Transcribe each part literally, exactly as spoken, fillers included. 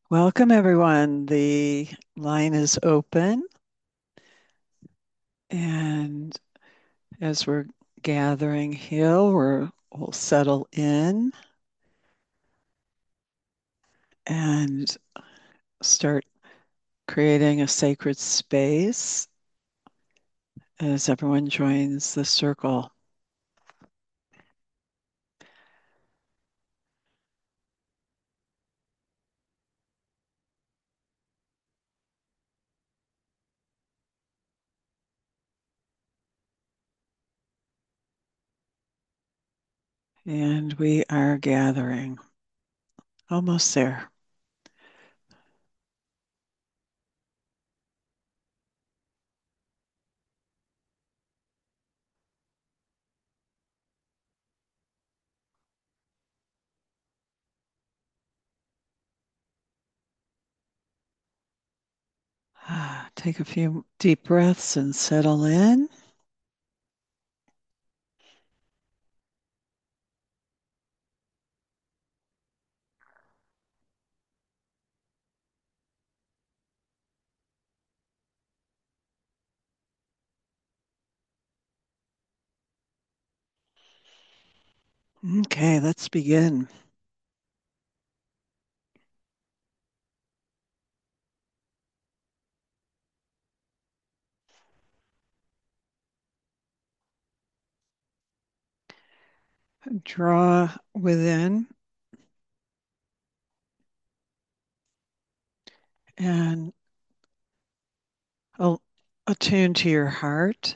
Welcome, everyone. The line is open, and as we're gathering here, we're, we'll settle in and start creating a sacred space as everyone joins the circle. And we are gathering. Almost there. Take a few deep breaths and settle in. Okay, let's begin. Draw within and a- attune to your heart,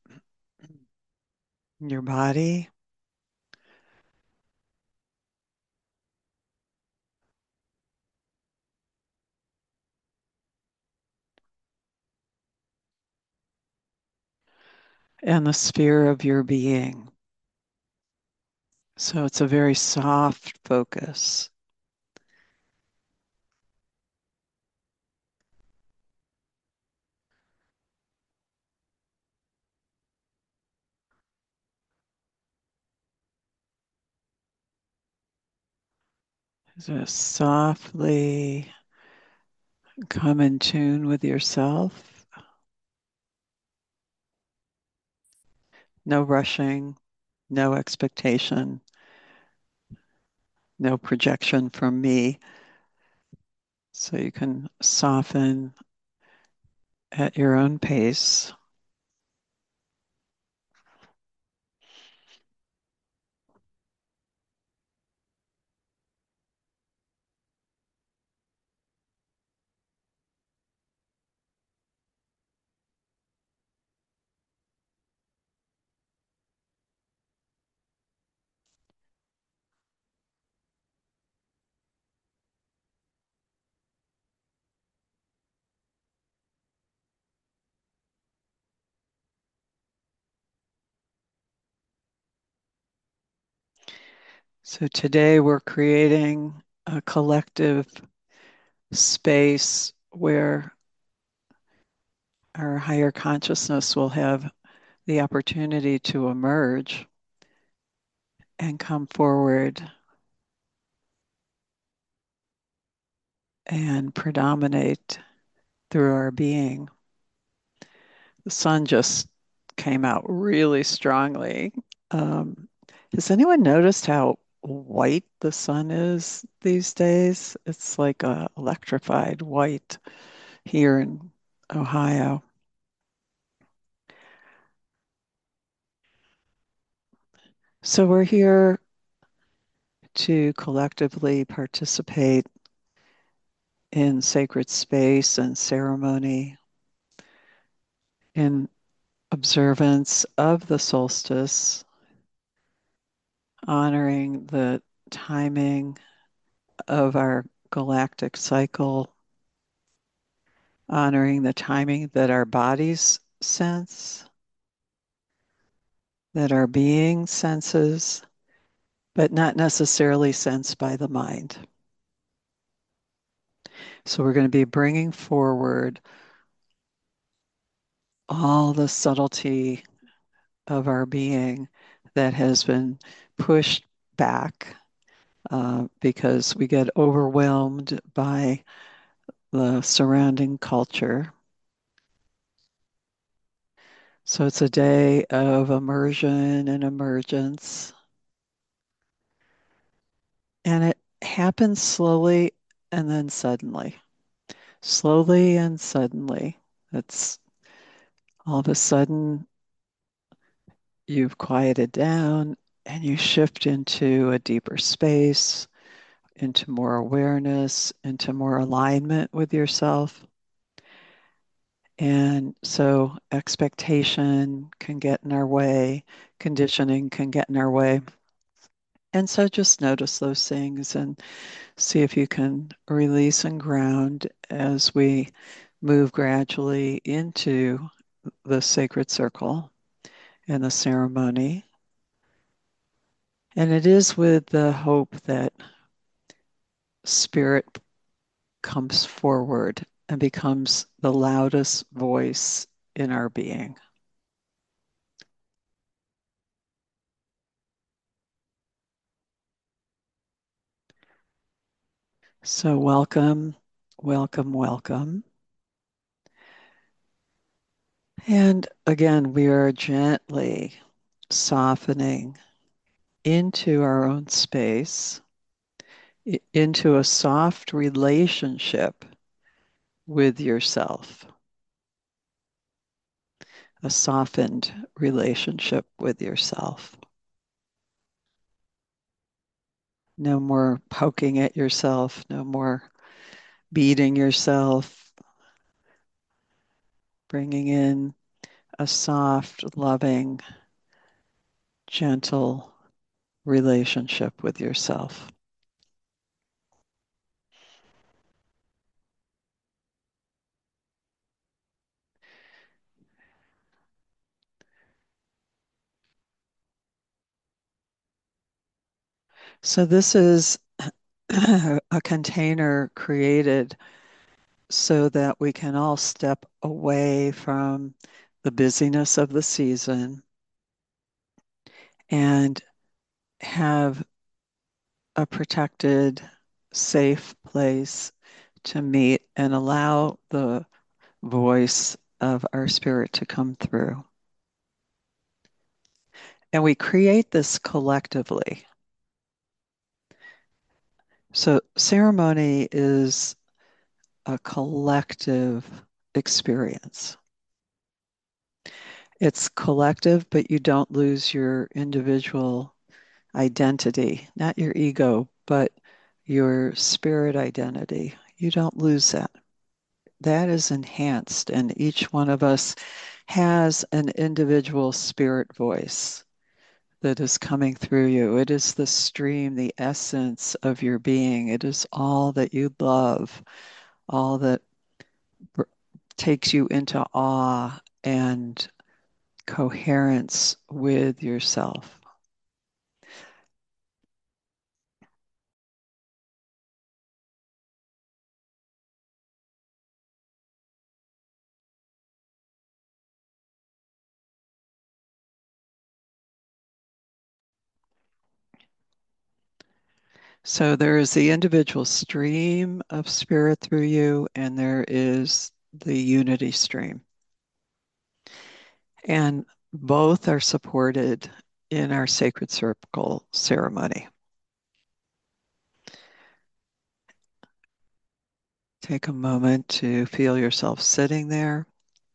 your body, and the sphere of your being. So it's a very soft focus. Just softly come in tune with yourself. No rushing, no expectation, no projection from me. So you can soften at your own pace. So today we're creating a collective space where our higher consciousness will have the opportunity to emerge and come forward and predominate through our being. The sun just came out really strongly. Um, has anyone noticed how white the sun is these days? It's like a electrified white here in Ohio. So we're here to collectively participate in sacred space and ceremony, in observance of the solstice, honoring the timing of our galactic cycle, honoring the timing that our bodies sense, that our being senses, but not necessarily sensed by the mind. So we're going to be bringing forward all the subtlety of our being that has been pushed back uh, because we get overwhelmed by the surrounding culture. So it's a day of immersion and emergence. And it happens slowly and then suddenly, slowly and suddenly. It's all of a sudden you've quieted down and you shift into a deeper space, into more awareness, into more alignment with yourself. And so expectation can get in our way, conditioning can get in our way. And so just notice those things and see if you can release and ground as we move gradually into the sacred circle and the ceremony. And it is with the hope that spirit comes forward and becomes the loudest voice in our being. So, welcome, welcome, welcome. And again, we are gently softening into our own space, into a soft relationship with yourself, a softened relationship with yourself. No more poking at yourself, no more beating yourself, bringing in a soft, loving, gentle relationship with yourself. So, this is a container created so that we can all step away from the busyness of the season and have a protected, safe place to meet and allow the voice of our spirit to come through. And we create this collectively. So, ceremony is a collective experience. It's collective, but you don't lose your individual identity, not your ego, but your spirit identity. You don't lose that. That is enhanced, and each one of us has an individual spirit voice that is coming through you. It is the stream, the essence of your being. It is all that you love, all that br- takes you into awe and coherence with yourself. So there is the individual stream of spirit through you, and there is the unity stream. And both are supported in our sacred circle ceremony. Take a moment to feel yourself sitting there.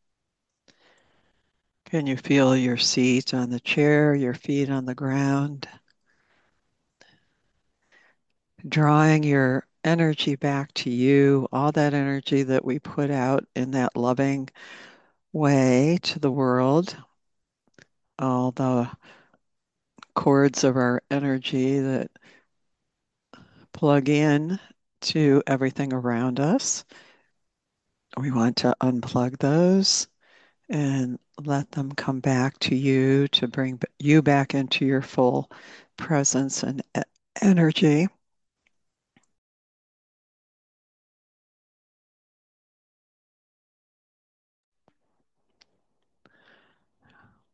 Can you feel your seat on the chair, your feet on the ground? Drawing your energy back to you, all that energy that we put out in that loving way to the world, all the cords of our energy that plug in to everything around us. We want to unplug those and let them come back to you to bring you back into your full presence and e- energy.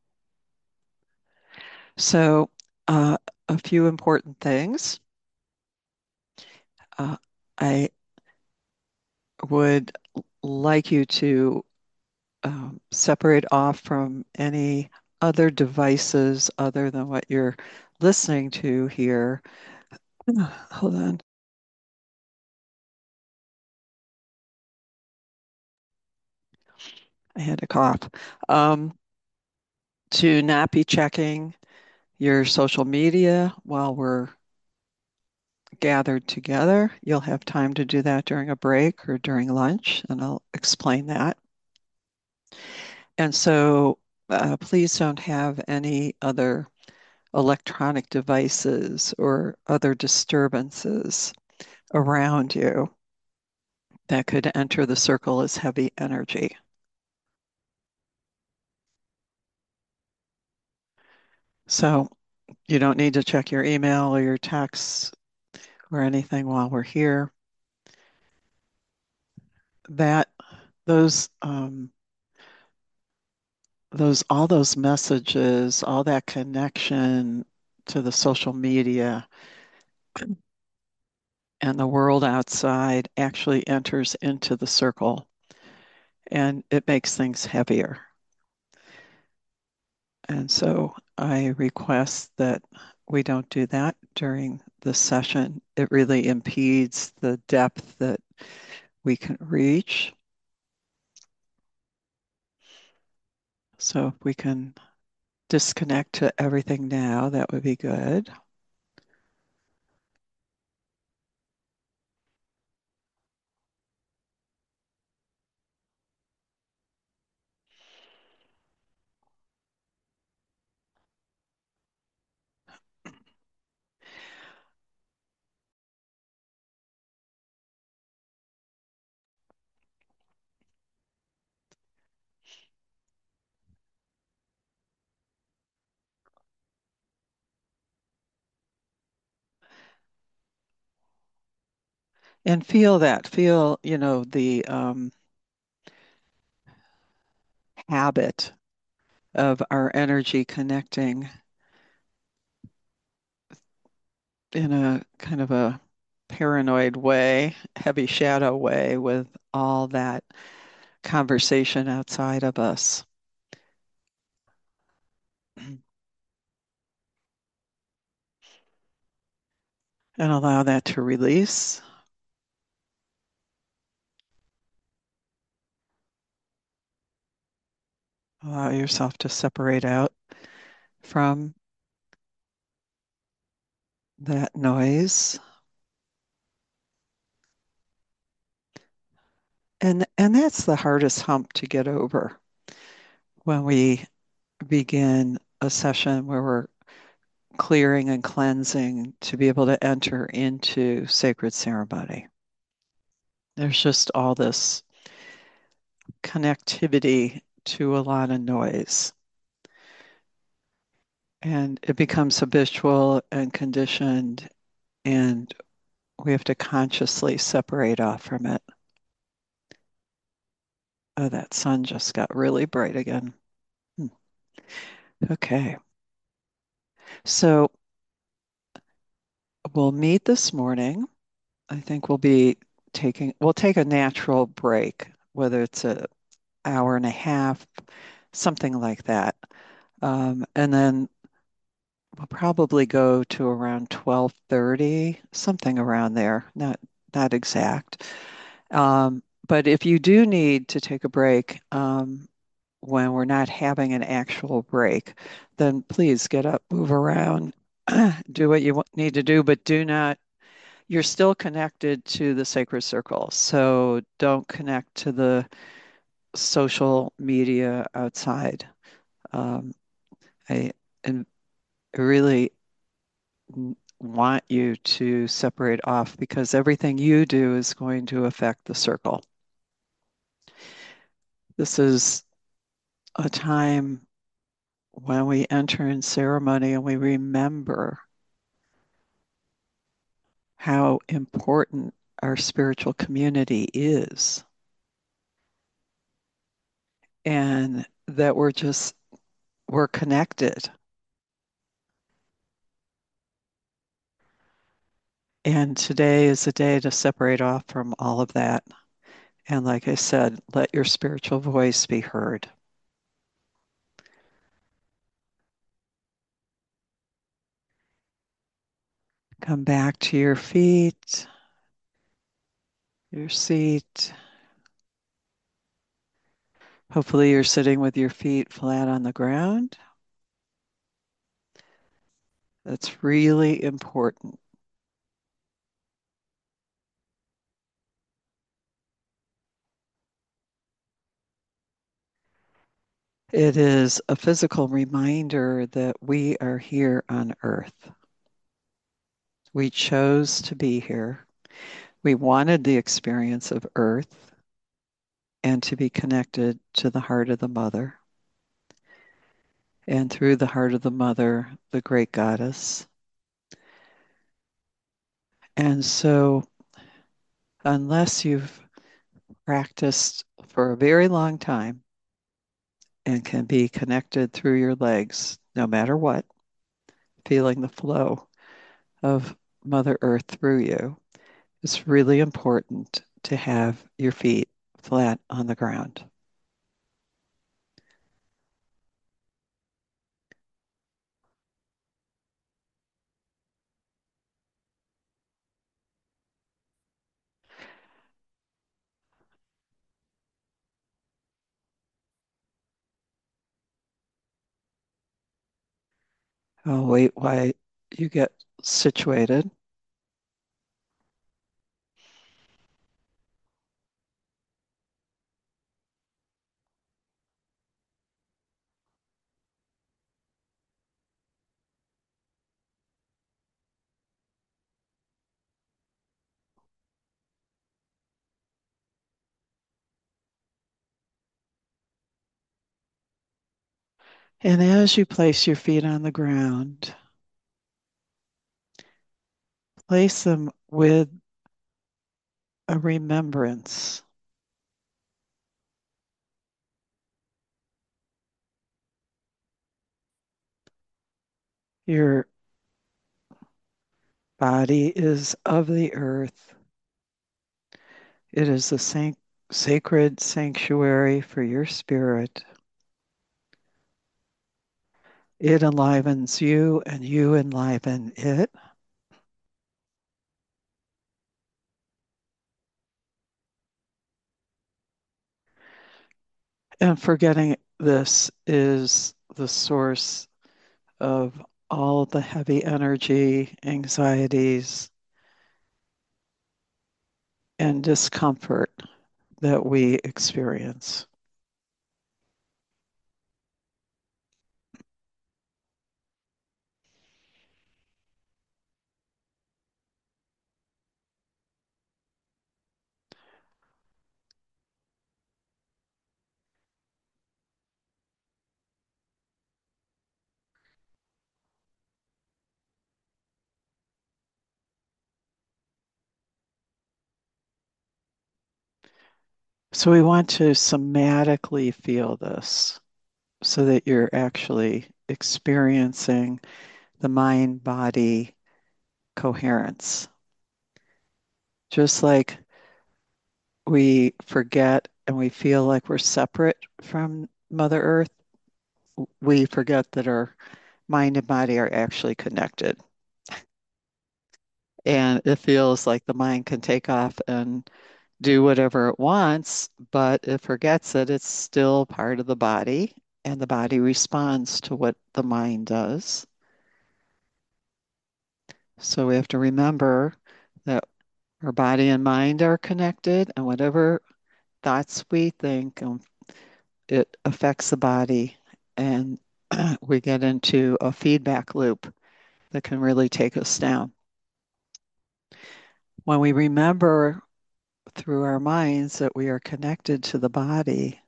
So, uh, a few important things. Uh, I would like you to um, separate off from any other devices other than what you're listening to here. Hold on. I had a cough. Um, to not be checking your social media while we're gathered together. You'll have time to do that during a break or during lunch, and I'll explain that. And so uh, please don't have any other electronic devices or other disturbances around you that could enter the circle as heavy energy. So you don't need to check your email or your texts or anything while we're here. That those um, those all those messages, all that connection to the social media and the world outside actually enters into the circle and it makes things heavier. And so I request that we don't do that during the session. It really impedes the depth that we can reach. So if we can disconnect to everything now, that would be good. And feel that, feel, you know, the um, habit of our energy connecting in a kind of a paranoid way, heavy shadow way with all that conversation outside of us. And allow that to release. Allow yourself to separate out from that noise. And and that's the hardest hump to get over when we begin a session where we're clearing and cleansing to be able to enter into sacred ceremony. There's just all this connectivity to a lot of noise. And it becomes habitual and conditioned, and we have to consciously separate off from it. Oh, that sun just got really bright again. Hmm. Okay. So we'll meet this morning. I think we'll be taking, we'll take a natural break, whether it's an hour and a half, something like that. Um, and then we'll probably go to around twelve thirty, something around there, not not exact. Um, but if you do need to take a break, um, when we're not having an actual break, then please get up, move around, do what you wa- need to do, but do not, you're still connected to the sacred circle. So don't connect to the social media outside. Um, I and really want you to separate off because everything you do is going to affect the circle. This is a time when we enter in ceremony and we remember how important our spiritual community is and that we're just we're connected And today is a day to separate off from all of that. And like I said, let your spiritual voice be heard. Come back to your feet, your seat. Hopefully, you're sitting with your feet flat on the ground. That's really important. It is a physical reminder that we are here on earth. We chose to be here. We wanted the experience of earth and to be connected to the heart of the mother. And through the heart of the mother, the great goddess. And so, unless you've practiced for a very long time and can be connected through your legs, no matter what, feeling the flow of Mother Earth through you, it's really important to have your feet flat on the ground. I'll wait while you get situated. And as you place your feet on the ground, place them with a remembrance. Your body is of the earth. It is a sanc- sacred sanctuary for your spirit. It enlivens you and you enliven it. And forgetting this is the source of all of the heavy energy, anxieties, and discomfort that we experience. So we want to somatically feel this so that you're actually experiencing the mind body coherence. Just like we forget and we feel like we're separate from Mother Earth, we forget that our mind and body are actually connected. And it feels like the mind can take off and do whatever it wants, but it forgets that it's still part of the body, and the body responds to what the mind does. So we have to remember that our body and mind are connected, and whatever thoughts we think, um, it affects the body, and we get into a feedback loop that can really take us down. When we remember through our minds that we are connected to the body,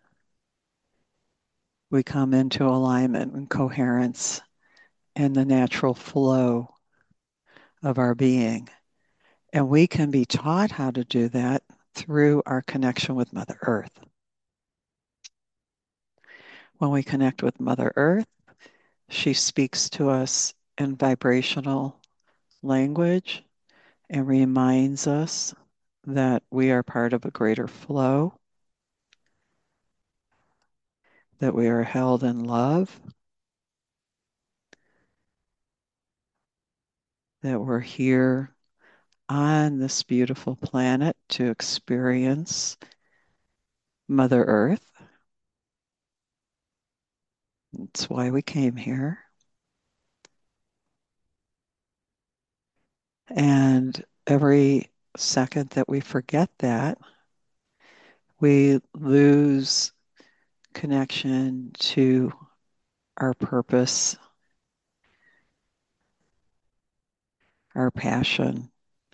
we come into alignment and coherence and the natural flow of our being. And we can be taught how to do that through our connection with Mother Earth. When we connect with Mother Earth, she speaks to us in vibrational language and reminds us that we are part of a greater flow, that we are held in love, that we're here on this beautiful planet to experience Mother Earth. That's why we came here. And every second that we forget that, we lose connection to our purpose, our passion,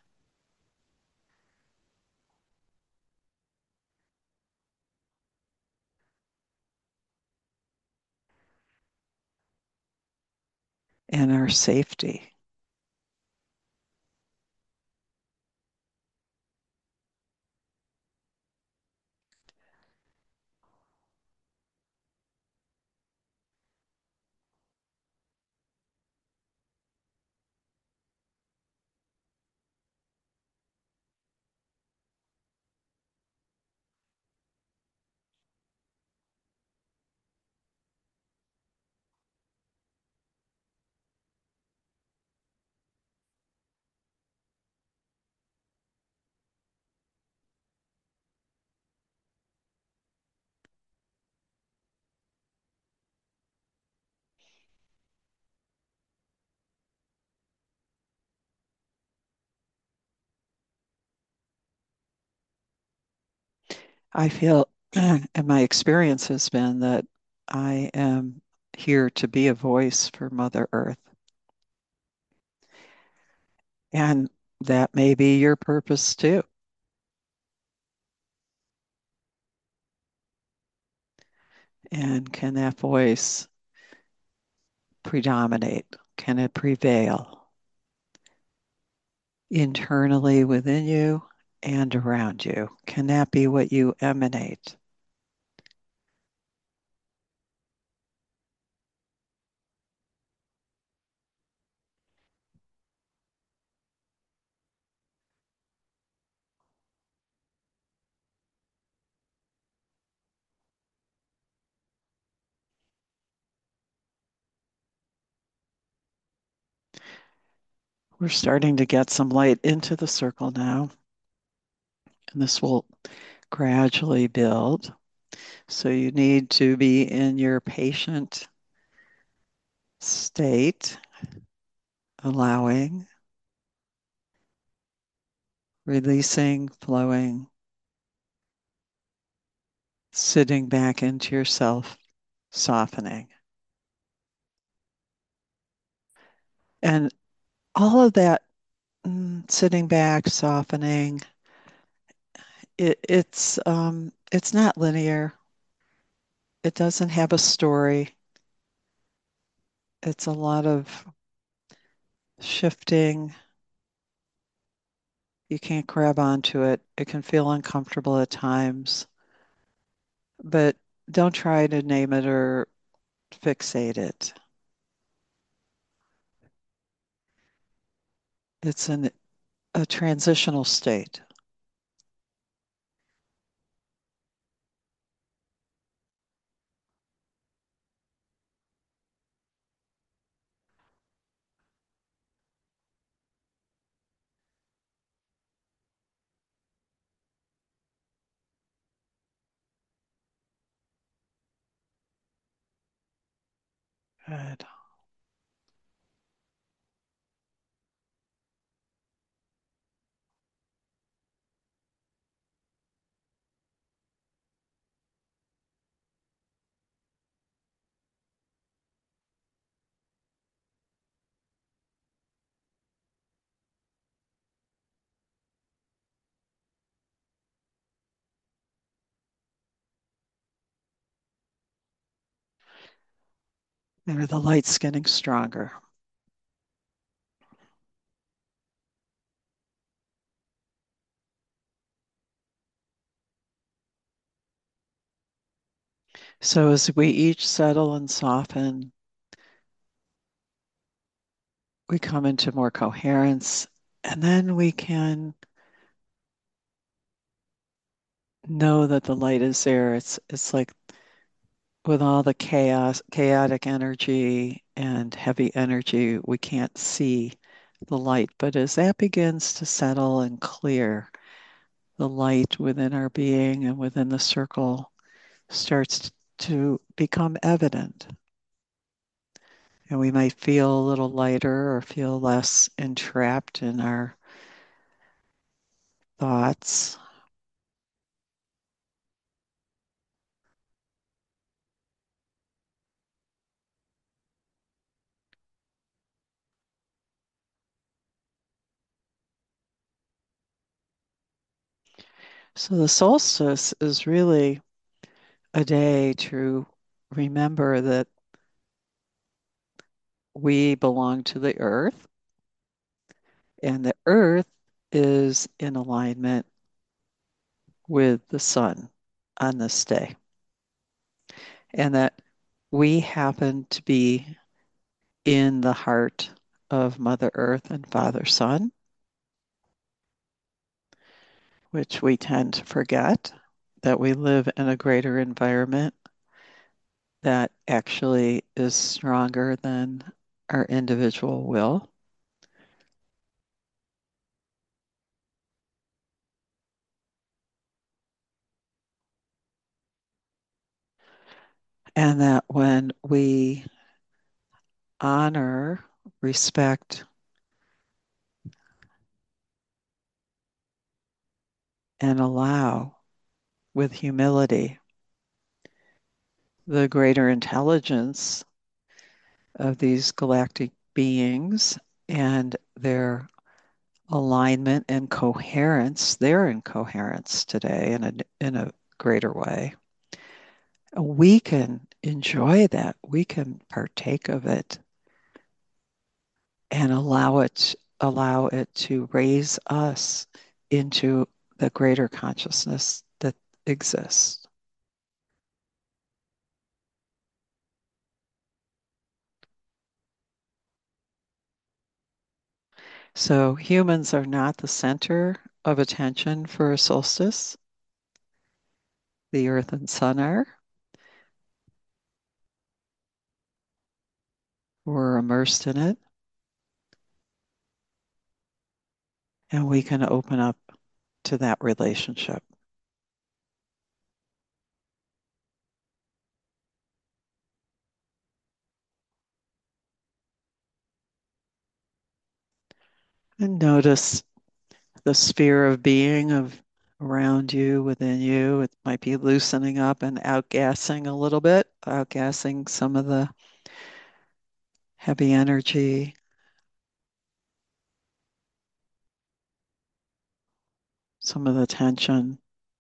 and our safety. I feel, and my experience has been that I am here to be a voice for Mother Earth. And that may be your purpose too. And can that voice predominate? Can it prevail internally within you and around you? Can that be what you emanate? We're starting to get some light into the circle now, and this will gradually build. So you need to be in your patient state, allowing, releasing, flowing, sitting back into yourself, softening. And all of that mm, sitting back, softening, it, it's um, it's not linear. It doesn't have a story. It's a lot of shifting. You can't grab onto it. It can feel uncomfortable at times, but don't try to name it or fixate it. It's an, a transitional state. Good. There, the light's getting stronger. So as we each settle and soften, we come into more coherence And then we can know that the light is there. It's it's like with all the chaos, chaotic energy and heavy energy, we can't see the light. But as that begins to settle and clear, the light within our being and within the circle starts to become evident. And we might feel a little lighter or feel less entrapped in our thoughts. So the solstice is really a day to remember that we belong to the earth, and the earth is in alignment with the sun on this day, and that we happen to be in the heart of Mother Earth and Father Sun, which we tend to forget that we live in a greater environment that actually is stronger than our individual will. And that when we honor, respect, and allow with humility the greater intelligence of these galactic beings and their alignment and coherence, they're in coherence today in a, in a greater way. We can enjoy that. We can partake of it and allow it allow it to raise us into the greater consciousness that exists. So humans are not the center of attention for a solstice. The earth and sun are. We're immersed in it, and we can open up to that relationship. And notice the sphere of being of around you, within you. It might be loosening up and outgassing a little bit, outgassing some of the heavy energy, some of the tension.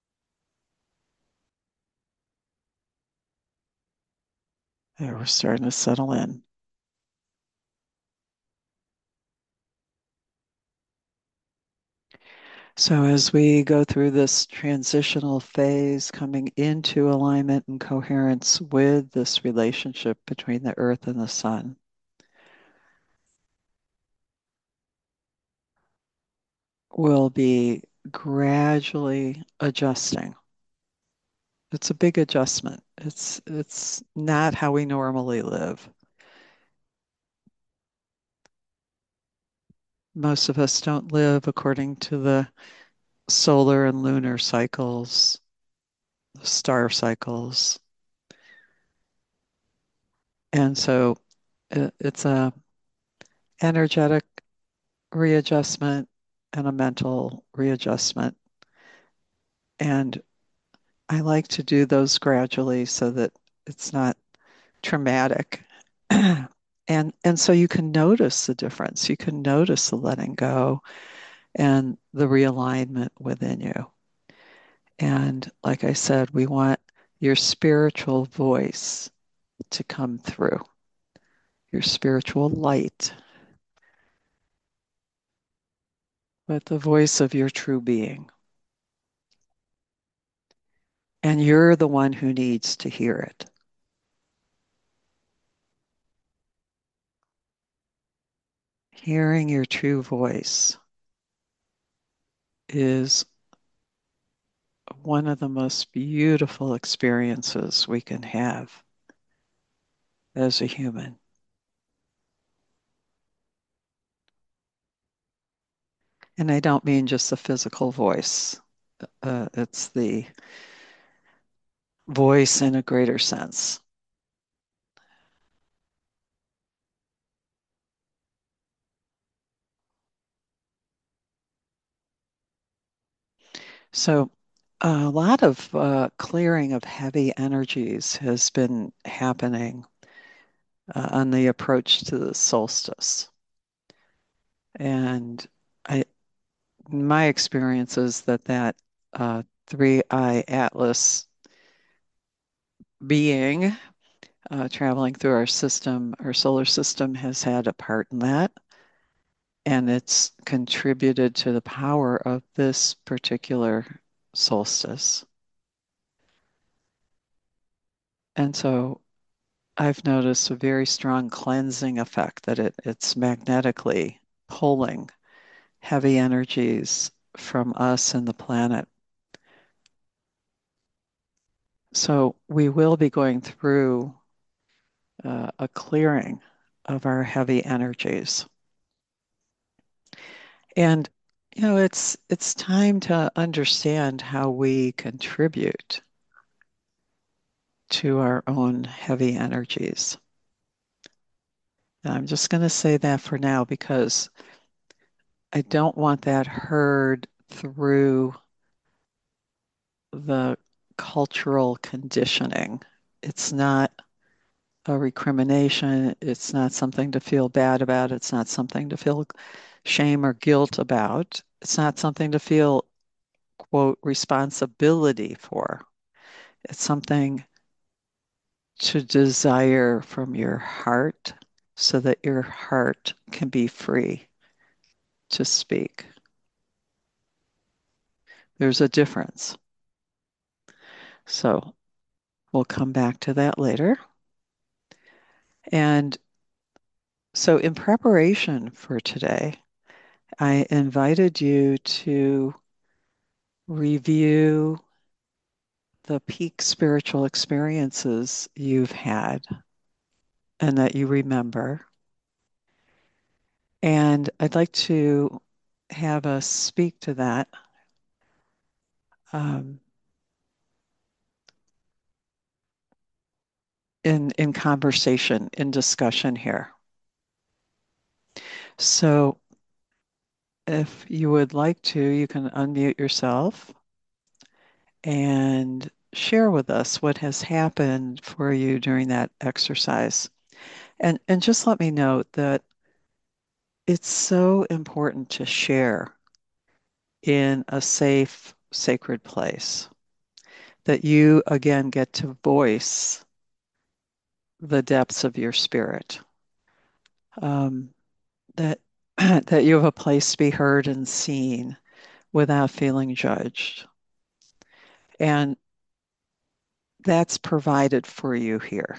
There, we're starting to settle in. So as we go through this transitional phase, coming into alignment and coherence with this relationship between the earth and the sun, we'll be gradually adjusting. It's a big adjustment. It's it's not how we normally live. Most of us don't live according to the solar and lunar cycles, the star cycles. And so it, it's a energetic readjustment and a mental readjustment. And I like to do those gradually so that it's not traumatic. And and so you can notice the difference. You can notice the letting go and the realignment within you. And like I said, we want your spiritual voice to come through, your spiritual light, but the voice of your true being. And you're the one who needs to hear it. Hearing your true voice. is one of the most beautiful experiences we can have as a human. And I don't mean just the physical voice, uh, it's the voice in a greater sense. So, a lot of uh, clearing of heavy energies has been happening uh, on the approach to the solstice. And I, my experience is that that uh, three-eye atlas being uh, traveling through our system, our solar system, has had a part in that. And it's contributed to the power of this particular solstice. And so I've noticed a very strong cleansing effect that it, it's magnetically pulling heavy energies from us and the planet. So we will be going through uh, a clearing of our heavy energies. And you know, it's it's time to understand how we contribute to our own heavy energies. And I'm just going to say that for now because I don't want that heard through the cultural conditioning. It's not a recrimination. It's not something to feel bad about. It's not something to feel shame or guilt about. It's not something to feel, quote, responsibility for. It's something to desire from your heart so that your heart can be free to speak. There's a difference. So we'll come back to that later. And so, in preparation for today, I invited you to review the peak spiritual experiences you've had and that you remember. And I'd like to have us speak to that um, in, in conversation, in discussion here. So, if you would like to, you can unmute yourself and share with us what has happened for you during that exercise. And and just let me note that it's so important to share in a safe, sacred place that you again get to voice the depths of your spirit. Um, that that you have a place to be heard and seen without feeling judged. And that's provided for you here.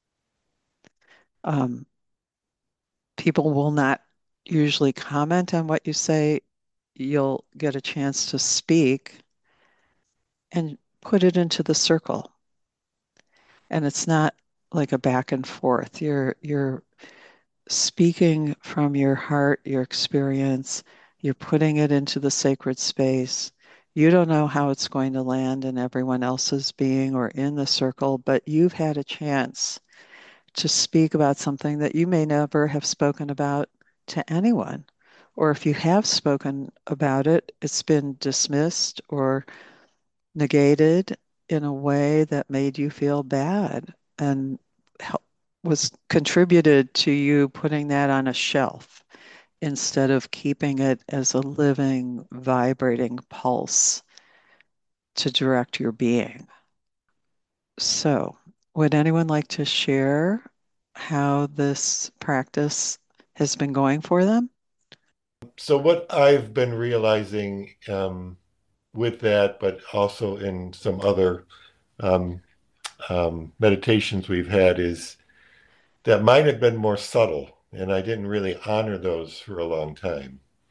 Um, People will not usually comment on what you say. You'll get a chance to speak and put it into the circle. And it's not like a back and forth. You're you're speaking from your heart, your experience. You're putting it into the sacred space. You don't know how it's going to land in everyone else's being or in the circle, but you've had a chance to speak about something that you may never have spoken about to anyone. Or if you have spoken about it, it's been dismissed or negated in a way that made you feel bad and help, was contributed to you putting that on a shelf instead of keeping it as a living, vibrating pulse to direct your being. So, would anyone like to share how this practice has been going for them? So what I've been realizing um, with that, but also in some other um, um, meditations we've had, is that mine have been more subtle, and I didn't really honor those for a long time.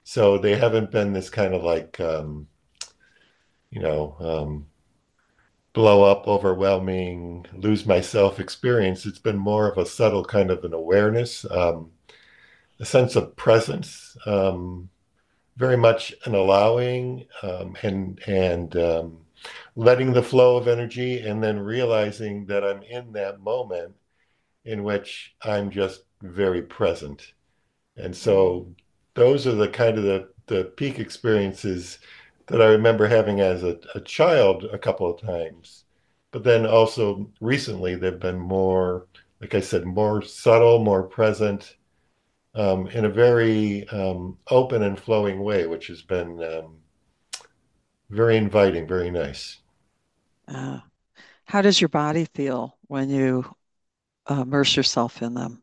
So they haven't been this kind of like, um, you know, um, blow up, overwhelming, lose myself experience. It's been more of a subtle kind of an awareness, um, a sense of presence, um, very much an allowing um, and and um, letting the flow of energy, and then realizing that I'm in that moment in which I'm just very present. And Mm. so those are the kind of the, the peak experiences that I remember having as a, a child a couple of times. But then also recently, they've been more, like I said, more subtle, more present, um, in a very um, open and flowing way, which has been um, very inviting, very nice. Uh, how does your body feel when you uh, immerse yourself in them?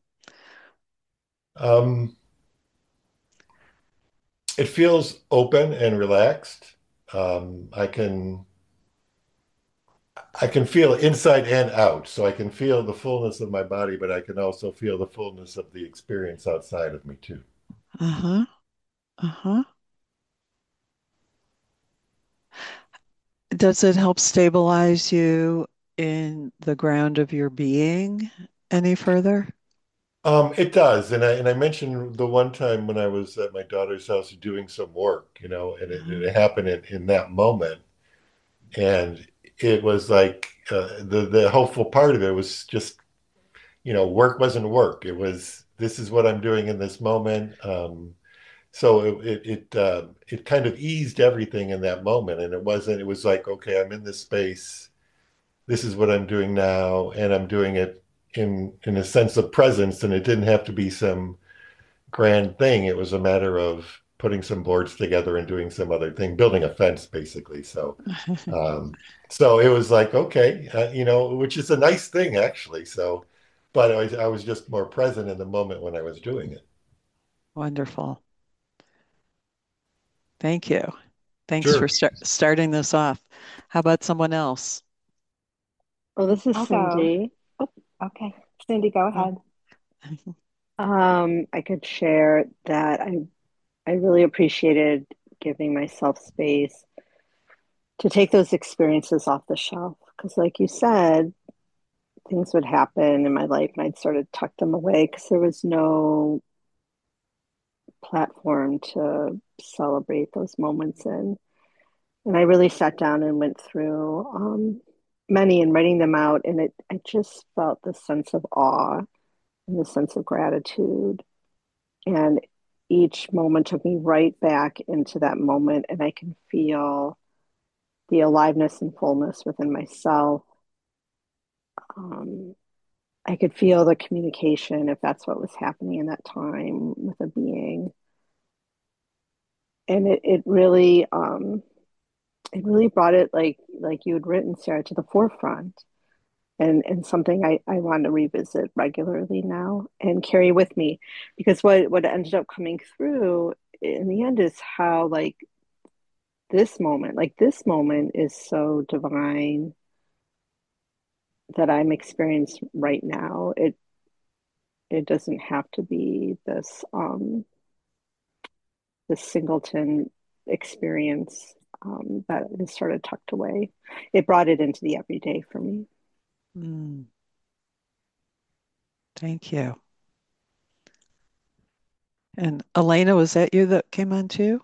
Um, it feels open and relaxed. Um, I can I can feel inside and out. So I can feel the fullness of my body, but I can also feel the fullness of the experience outside of me too. Uh-huh. Uh-huh. Does it help stabilize you in the ground of your being any further? Um, it does, and I and I mentioned the one time when I was at my daughter's house doing some work, you know, and it, Uh-huh. it happened in, in that moment, and it was like uh, the the hopeful part of it was just, you know, work wasn't work. It was this is what I'm doing in this moment. Um, so it it it, uh, it kind of eased everything in that moment, and it wasn't. It was like, okay, I'm in this space. This is what I'm doing now, and I'm doing it in in a sense of presence. And it didn't have to be some grand thing. It was a matter of putting some boards together and doing some other thing, building a fence, basically. So, um, so it was like, okay, uh, you know, which is a nice thing actually. So, but I was I was just more present in the moment when I was doing it. Wonderful. Thank you. Thanks for Sure. start starting this off. How about someone else? Well, this is I'll go. Cindy. Oh, okay. Cindy, go Uh, ahead. Um, I could share that I I really appreciated giving myself space to take those experiences off the shelf. Because, like you said, things would happen in my life and I'd sort of tuck them away because there was no platform to celebrate those moments in. And I really sat down and went through um, many and writing them out. And it, I just felt the sense of awe and the sense of gratitude. And each moment took me right back into that moment. And I can feel the aliveness and fullness within myself. Um, I could feel the communication if that's what was happening in that time with a being. And it, it really um, it really brought it like like you had written, Sarah, to the forefront, and and something I, I want to revisit regularly now and carry with me, because what what ended up coming through in the end is how like this moment, like this moment is so divine that I'm experiencing right now. It it doesn't have to be this um this singleton experience um, that is sort of tucked away. It brought it into the everyday for me. mm, thank you. And Elena, was that you that came on too?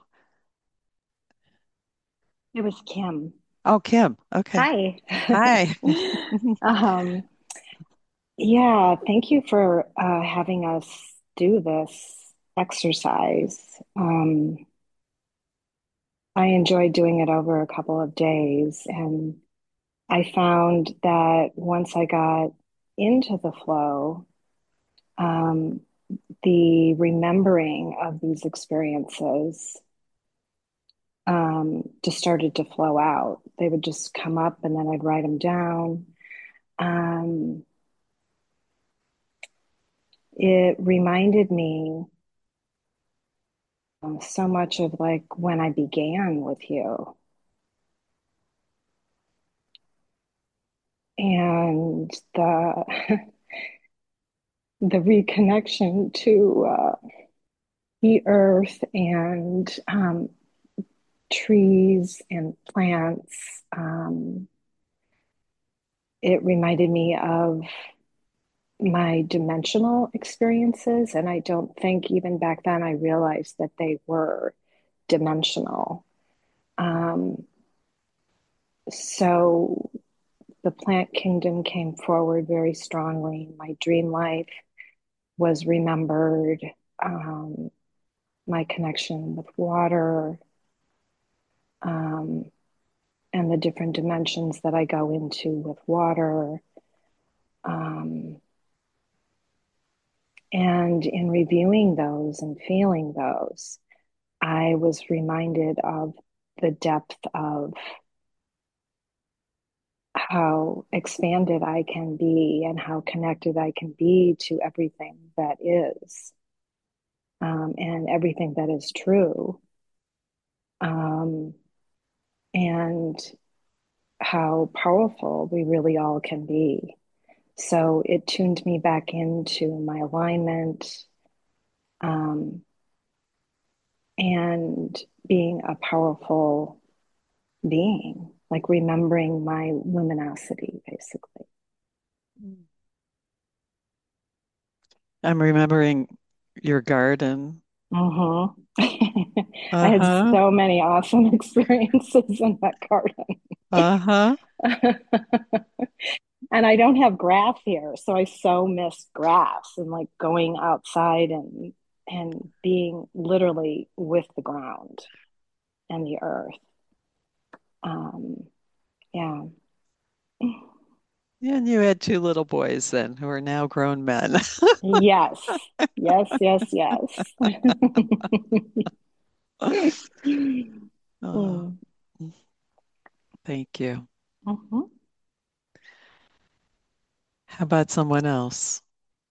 It was Kim. Oh, Kim. Okay. Hi. Hi. um, yeah, thank you for uh, having us do this exercise. Um, I enjoyed doing it over a couple of days, and I found that once I got into the flow, um, the remembering of these experiences um, just started to flow out. They would just come up and then I'd write them down. Um, it reminded me um, so much of like when I began with you and the the reconnection to uh, the earth and um, trees and plants. Um, it reminded me of my dimensional experiences. And I don't think even back then I realized that they were dimensional. Um, so the plant kingdom came forward very strongly. My dream life was remembered. Um, my connection with water, um, and the different dimensions that I go into with water. Um, and in reviewing those and feeling those, I was reminded of the depth of how expanded I can be and how connected I can be to everything that is, um, and everything that is true, um, and how powerful we really all can be. So it tuned me back into my alignment, um, and being a powerful being, like remembering my luminosity, basically. I'm remembering your garden. Mm-hmm. I had Uh-huh. so many awesome experiences in that garden. Uh-huh. And I don't have grass here, so I so miss grass and like going outside and and being literally with the ground and the earth. Um, yeah. Yeah, and you had two little boys then who are now grown men. Yes. Yes, yes, yes. Oh, Mm. thank you. Mhm. How about someone else?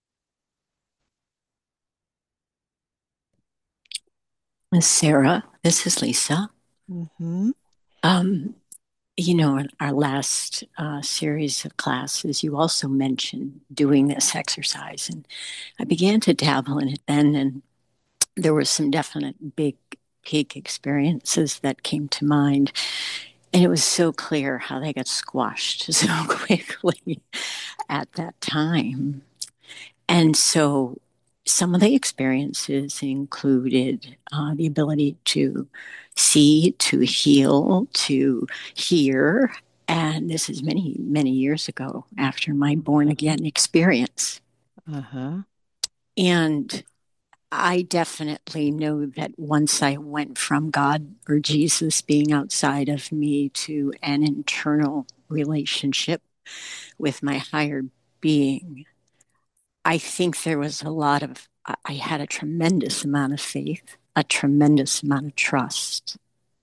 Sarah, this is Lisa. Mm-hmm. Um, you know, in our last uh, series of classes, you also mentioned doing this exercise, and I began to dabble in it then, and there were some definite big peak experiences that came to mind, and it was so clear how they got squashed so quickly at that time. And so some of the experiences included uh, the ability to see, to heal, to hear. And this is many, many years ago after my born Uh-huh. again experience. Uh-huh. And I definitely know that once I went from God or Jesus being outside of me to an internal relationship with my higher being, I think there was a lot of, I had a tremendous amount of faith, a tremendous amount of trust.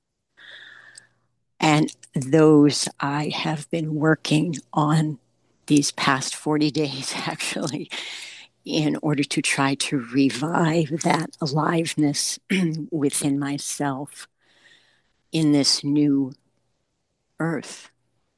And those I have been working on these past forty days, actually, in order to try to revive that aliveness within myself in this new earth.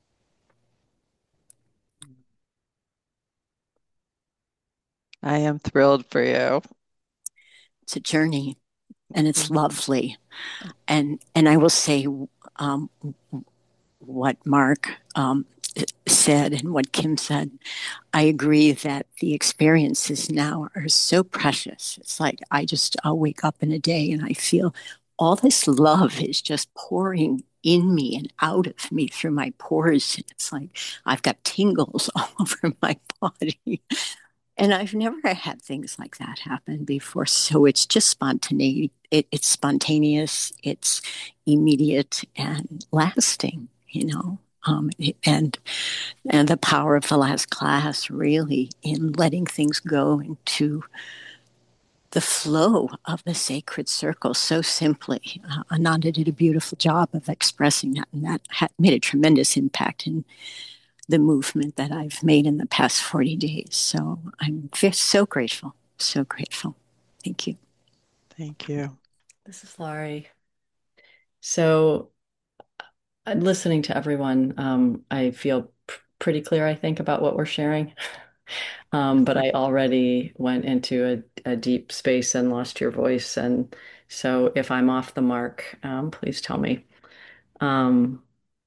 I am thrilled for you. It's a journey and it's Mhm. lovely. And, and I will say, um, what Mark um, said and what Kim said. I agree that the experiences now are so precious. It's like I just, I'll wake up in a day and I feel all this love is just pouring in me and out of me through my pores. It's like I've got tingles all over my body. And I've never had things like that happen before. So it's just spontaneity. It, it's spontaneous, it's immediate and lasting, you know. Um, and and the power of the last class really in letting things go into the flow of the sacred circle so simply. Uh, Ananda did a beautiful job of expressing that, and that had made a tremendous impact in the movement that I've made in the past forty days. So I'm so grateful, so grateful. Thank you. Thank you. This is Laurie. So, uh, listening to everyone, um, I feel pr- pretty clear, I think, about what we're sharing. Um, but I already went into a, a deep space and lost your voice. And so if I'm off the mark, um, please tell me. Um,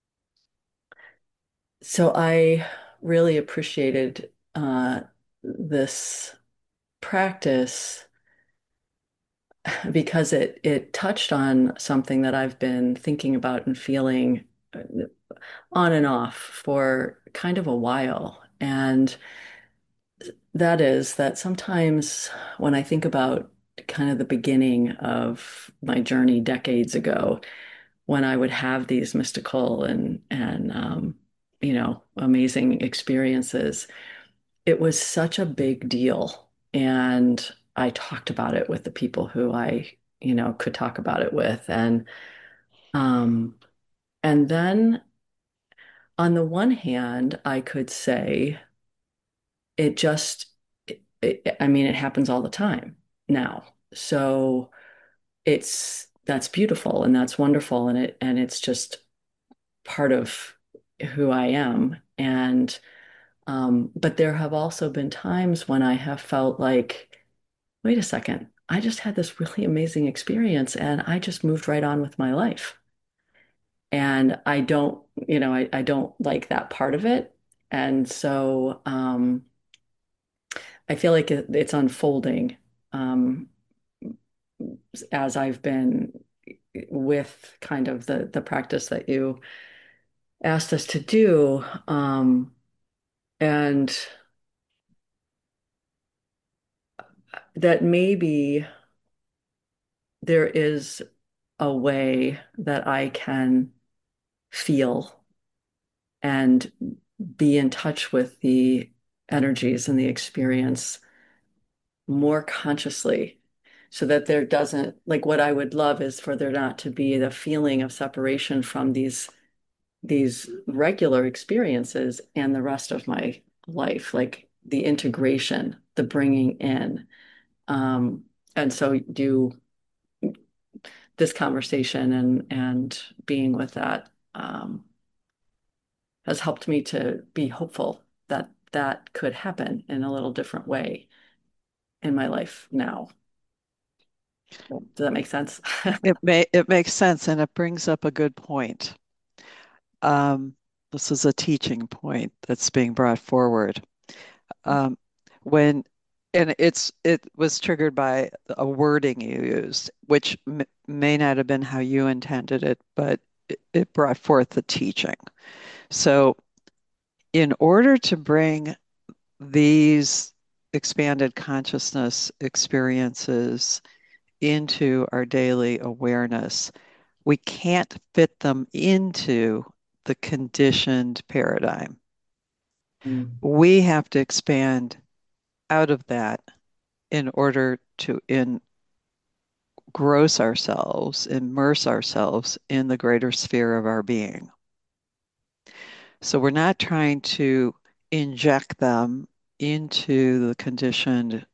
so I really appreciated uh, this practice because it it touched on something that I've been thinking about and feeling uh, on and off for kind of a while. And that is that sometimes when I think about kind of the beginning of my journey decades ago, when I would have these mystical and and um, you know, amazing experiences, it was such a big deal. And I talked about it with the people who I, you know, could talk about it with. And um, and then on the one hand, I could say it just, it, it, I mean, it happens all the time now. So it's that's beautiful and that's wonderful, and it and it's just part of who I am. And um, but there have also been times when I have felt like, wait a second, I just had this really amazing experience and I just moved right on with my life. And I don't, you know, I, I don't like that part of it. And so um, I feel like it, it's unfolding um, as I've been with kind of the the practice that you asked us to do. Um, and that maybe there is a way that I can feel and be in touch with the energies and the experience more consciously so that there doesn't, like, what I would love is for there not to be the feeling of separation from these these regular experiences and the rest of my life, like the integration, the bringing in. Um, and so do this conversation and and being with that um, has helped me to be hopeful that that could happen in a little different way in my life now. Does that make sense? It may it makes sense, and it brings up a good point. Um, this is a teaching point that's being brought forward. Um, when and it's it was triggered by a wording you used, which m may not have been how you intended it, but it, it brought forth the teaching. So, in order to bring these expanded consciousness experiences into our daily awareness, we can't fit them into the conditioned paradigm. Mm. We have to expand out of that in order to engross ourselves, immerse ourselves in the greater sphere of our being. So we're not trying to inject them into the conditioned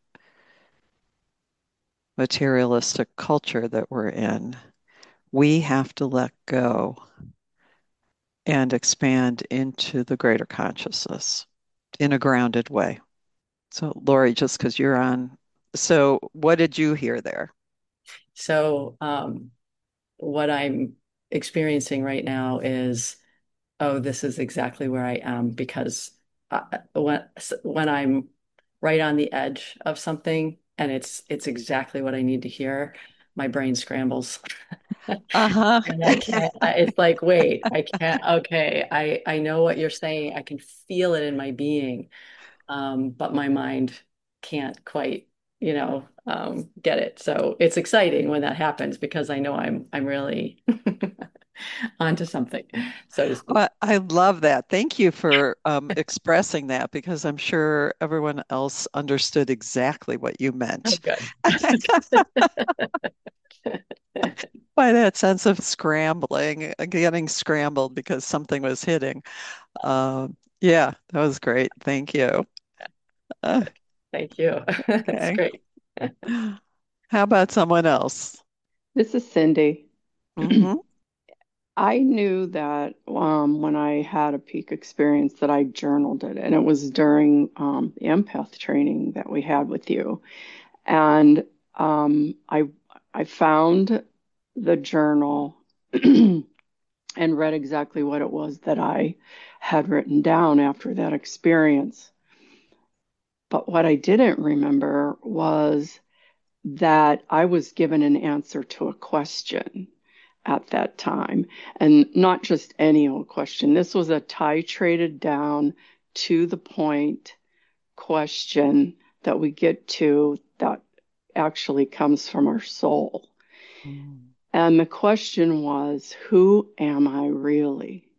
materialistic culture that we're in. We have to let go and expand into the greater consciousness in a grounded way. So, Lori, just because you're on, so what did you hear there? So, um, what I'm experiencing right now is, oh, this is exactly where I am because I, when when I'm right on the edge of something and it's it's exactly what I need to hear, my brain scrambles. Uh-huh. And I can't, I- it's like, wait, I can't, okay, I, I know what you're saying. I can feel it in my being, um, but my mind can't quite, you know, um, get it. So it's exciting when that happens because I know I'm, I'm really onto something, so to speak. Well, I love that. Thank you for um, expressing that because I'm sure everyone else understood exactly what you Oh, meant good. by that sense of scrambling, uh, getting scrambled because something was hitting. Um, yeah, that was great. Thank you. Uh, Thank you. That's okay. great. How about someone else? This is Cindy. Hmm. I knew that um, when I had a peak experience that I journaled it, and it was during um, the empath training that we had with you. And um, I I found the journal and read exactly what it was that I had written down after that experience. But what I didn't remember was that I was given an answer to a question at that time, and not just any old question. This was a titrated down to the point question that we get to that actually comes from our soul. Mm. And the question was, who am I really?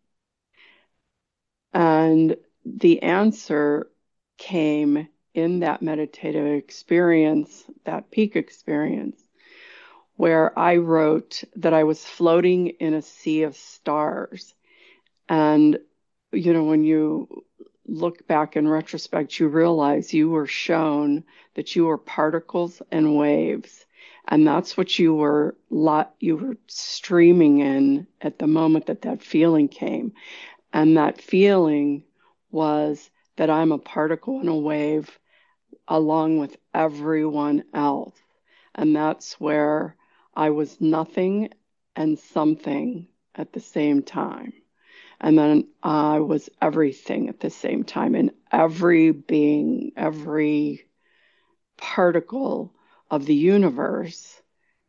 And the answer came in that meditative experience, that peak experience, where I wrote that I was floating in a sea of stars. And, you know, when you look back in retrospect, you realize you were shown that you were particles and waves. And that's what you were lot you were streaming in at the moment that that feeling came. And that feeling was that I'm a particle and a wave along with everyone else. And that's where I was nothing and something at the same time. And then I was everything at the same time. And every being, every particle of the universe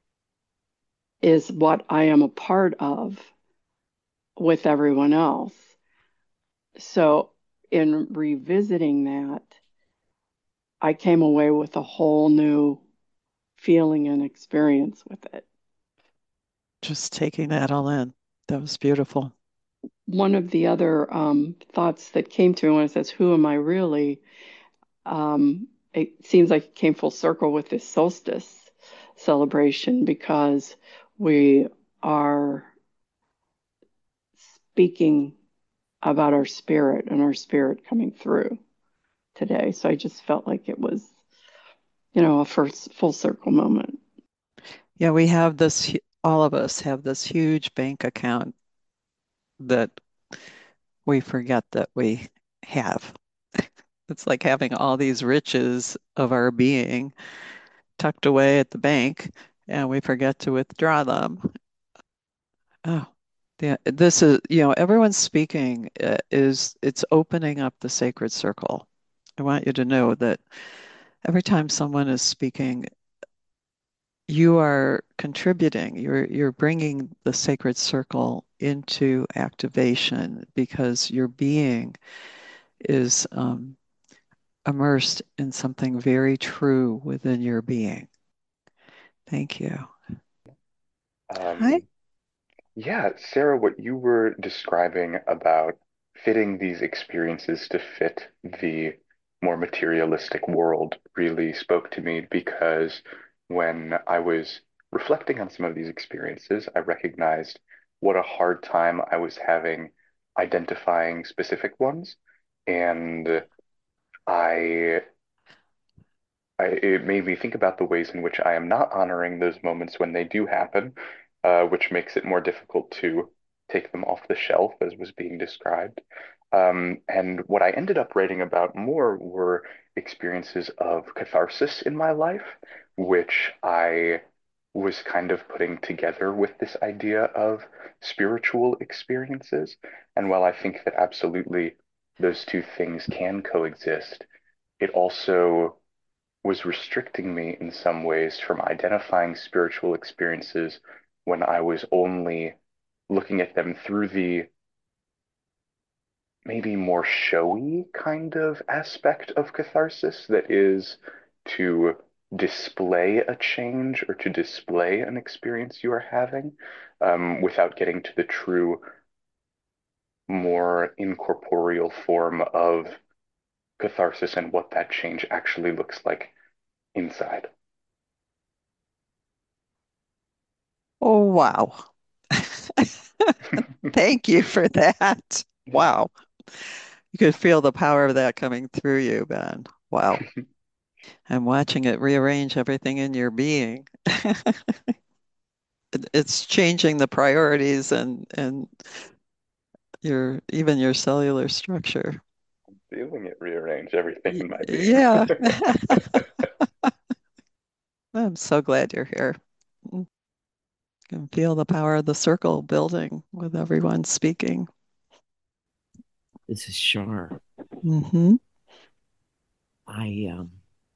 is what I am a part of with everyone else. So, in revisiting that, I came away with a whole new feeling and experience with it. Just taking that all in. That was beautiful. One of the other um, thoughts that came to me when it says, who am I really? Um, it seems like it came full circle with this solstice celebration because we are speaking about our spirit and our spirit coming through today. So I just felt like it was, you know, a first full circle moment. Yeah, we have this, hu- all of us have this huge bank account that we forget that we have. It's like having all these riches of our being tucked away at the bank, and we forget to withdraw them. Oh, yeah, this is, you know, everyone's speaking uh, is it's opening up the sacred circle. I want you to know that every time someone is speaking, you are contributing. You're you're bringing the sacred circle into activation because your being is um, immersed in something very true within your being. Thank you. Hi. Um, yeah, Sarah, what you were describing about fitting these experiences to fit the more materialistic world really spoke to me because when I was reflecting on some of these experiences, I recognized what a hard time I was having identifying specific ones. And I I, it made me think about the ways in which I am not honoring those moments when they do happen, uh, which makes it more difficult to take them off the shelf, as was being described. Um, and what I ended up writing about more were experiences of catharsis in my life, which I was kind of putting together with this idea of spiritual experiences. And while I think that absolutely those two things can coexist, it also was restricting me in some ways from identifying spiritual experiences when I was only looking at them through the maybe more showy kind of aspect of catharsis that is to display a change or to display an experience you are having um, without getting to the true, more incorporeal form of catharsis and what that change actually looks like inside. Oh, wow. Thank you for that. Wow. You could feel the power of that coming through you, Ben. Wow. I'm watching it rearrange everything in your being. it's changing the priorities and and your even your cellular structure. Feeling it rearrange everything Y- in my being. Yeah. I'm so glad you're here. You can feel the power of the circle building with everyone speaking. This is Shar. Hmm. I um,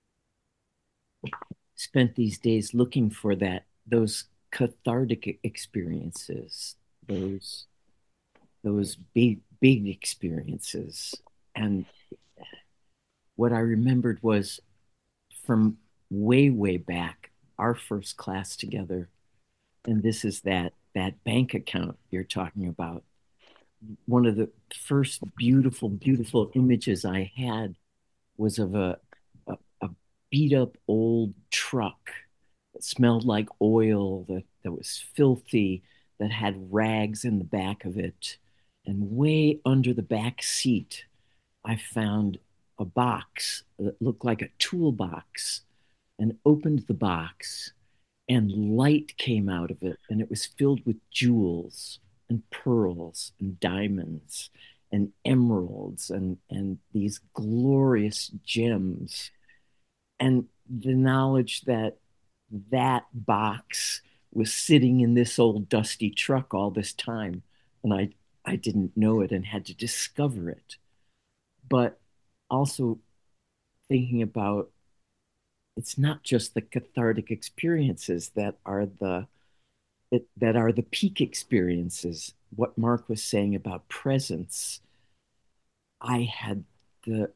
spent these days looking for that those cathartic experiences, those those big big experiences. And what I remembered was from way way back, our first class together, and this is that that bank account you're talking about. One of the first beautiful beautiful images I had was of a a, a beat up old truck that smelled like oil, that, that was filthy, that had rags in the back of it. And way under the back seat, I found a box that looked like a toolbox, and opened the box, and light came out of it, and it was filled with jewels and pearls and diamonds and emeralds and, and these glorious gems. And the knowledge that that box was sitting in this old dusty truck all this time, and I I didn't know it and had to discover it. But also thinking about, it's not just the cathartic experiences that are the that, that are the peak experiences. What Mark was saying about presence, I had the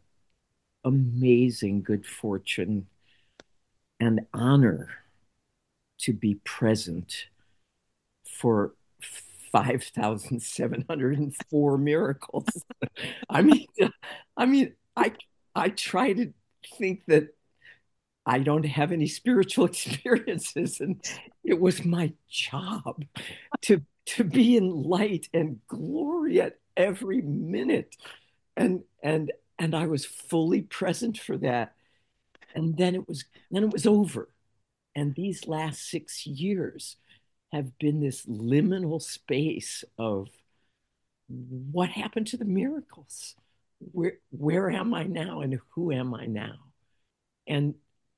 amazing good fortune and honor to be present for five thousand seven hundred four miracles. I mean, I mean, I I try to think that I don't have any spiritual experiences, and it was my job to to be in light and glory at every minute, and and and I was fully present for that. And then it was then it was over. And these last six years have been this liminal space of what happened to the miracles? Where where am I now and who am I now? And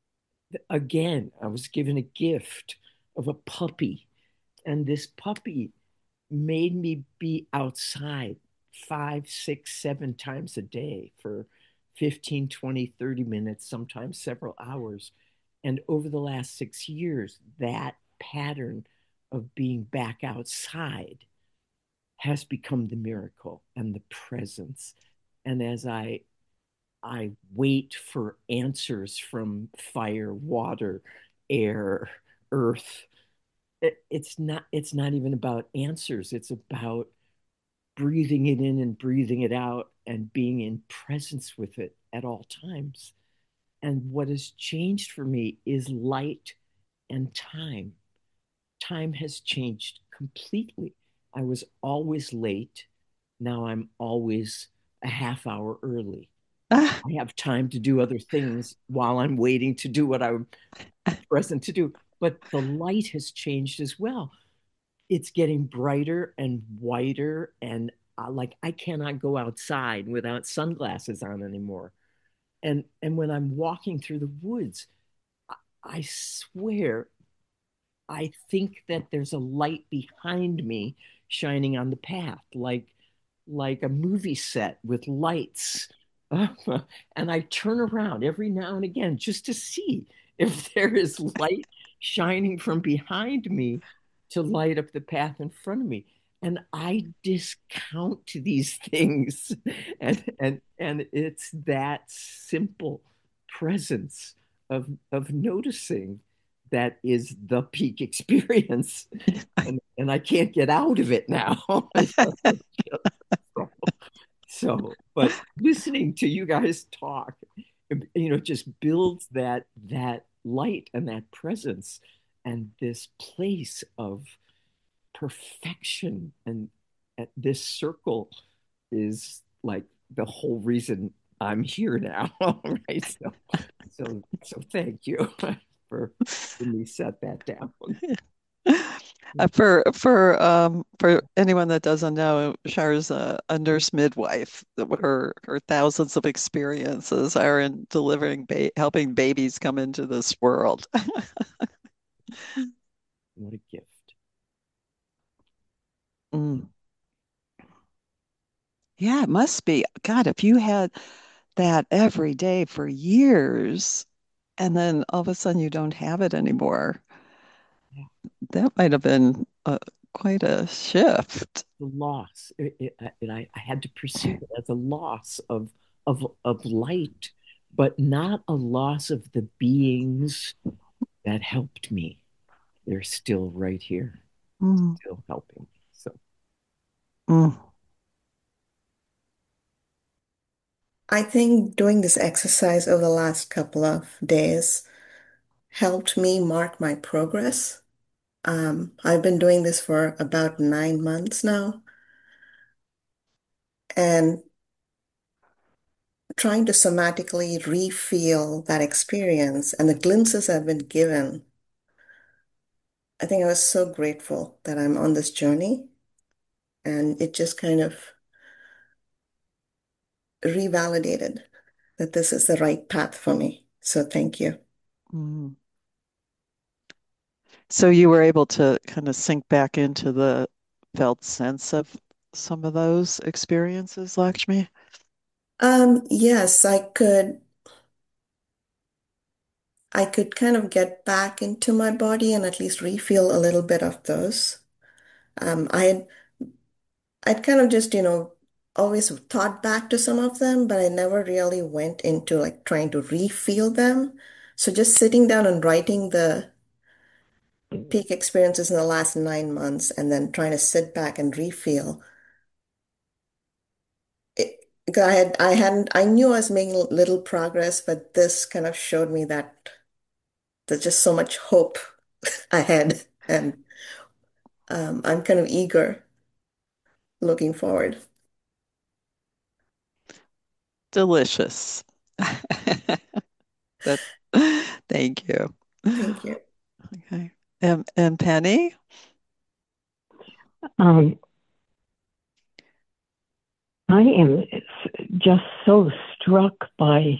again, I was given a gift of a puppy, and this puppy made me be outside five, six, seven times a day for fifteen, twenty, thirty minutes, sometimes several hours. And over the last six years, that pattern of being back outside has become the miracle and the presence. And as I I wait for answers from fire, water, air, earth, it, it's not it's not even about answers. It's about breathing it in and breathing it out and being in presence with it at all times. And what has changed for me is light and time. Time has changed completely. I was always late. Now I'm always a half hour early. Ah, I have time to do other things while I'm waiting to do what I'm present to do. But the light has changed as well. It's getting brighter and whiter, and uh, like I cannot go outside without sunglasses on anymore. And and when I'm walking through the woods, I, I swear I think that there's a light behind me shining on the path, like like a movie set with lights. And I turn around every now and again just to see if there is light shining from behind me to light up the path in front of me. And I discount these things, and and and it's that simple presence of of noticing that is the peak experience, and and I can't get out of it now. So, but listening to you guys talk, you know, just builds that that light and that presence and this place of perfection. And at this circle is like the whole reason I'm here now, right? So, so, so thank you for letting me set that down. Uh, for for um for anyone that doesn't know, Char's a, a nurse midwife. Her her thousands of experiences are in delivering ba helping babies come into this world. What a gift. Mm. Yeah, it must be. God, if you had that every day for years, and then all of a sudden you don't have it anymore, Yeah. that might have been uh, quite a shift. The loss. It, it, and I, I had to perceive it as a loss of of of light, but not a loss of the beings that helped me. They're still right here, Mm, still helping me. So mm, I think doing this exercise over the last couple of days helped me mark my progress. Um, I've been doing this for about nine months now, and trying to somatically re-feel that experience and the glimpses I've been given. I think I was so grateful that I'm on this journey, and it just kind of revalidated that this is the right path for me. So thank you. mm. So you were able to kind of sink back into the felt sense of some of those experiences, Lakshmi? Um, yes, I could I could kind of get back into my body and at least re-feel a little bit of those. Um, I had I'd kind of just, you know, always thought back to some of them, but I never really went into like trying to re-feel them. So just sitting down and writing the peak experiences in the last nine months and then trying to sit back and re-feel it. Because I had I hadn't I knew I was making little progress, but this kind of showed me that there's just so much hope ahead, and um, I'm kind of eager looking forward. Delicious. That, thank you. Thank you. Okay. And, and Penny? Um, I am just so struck by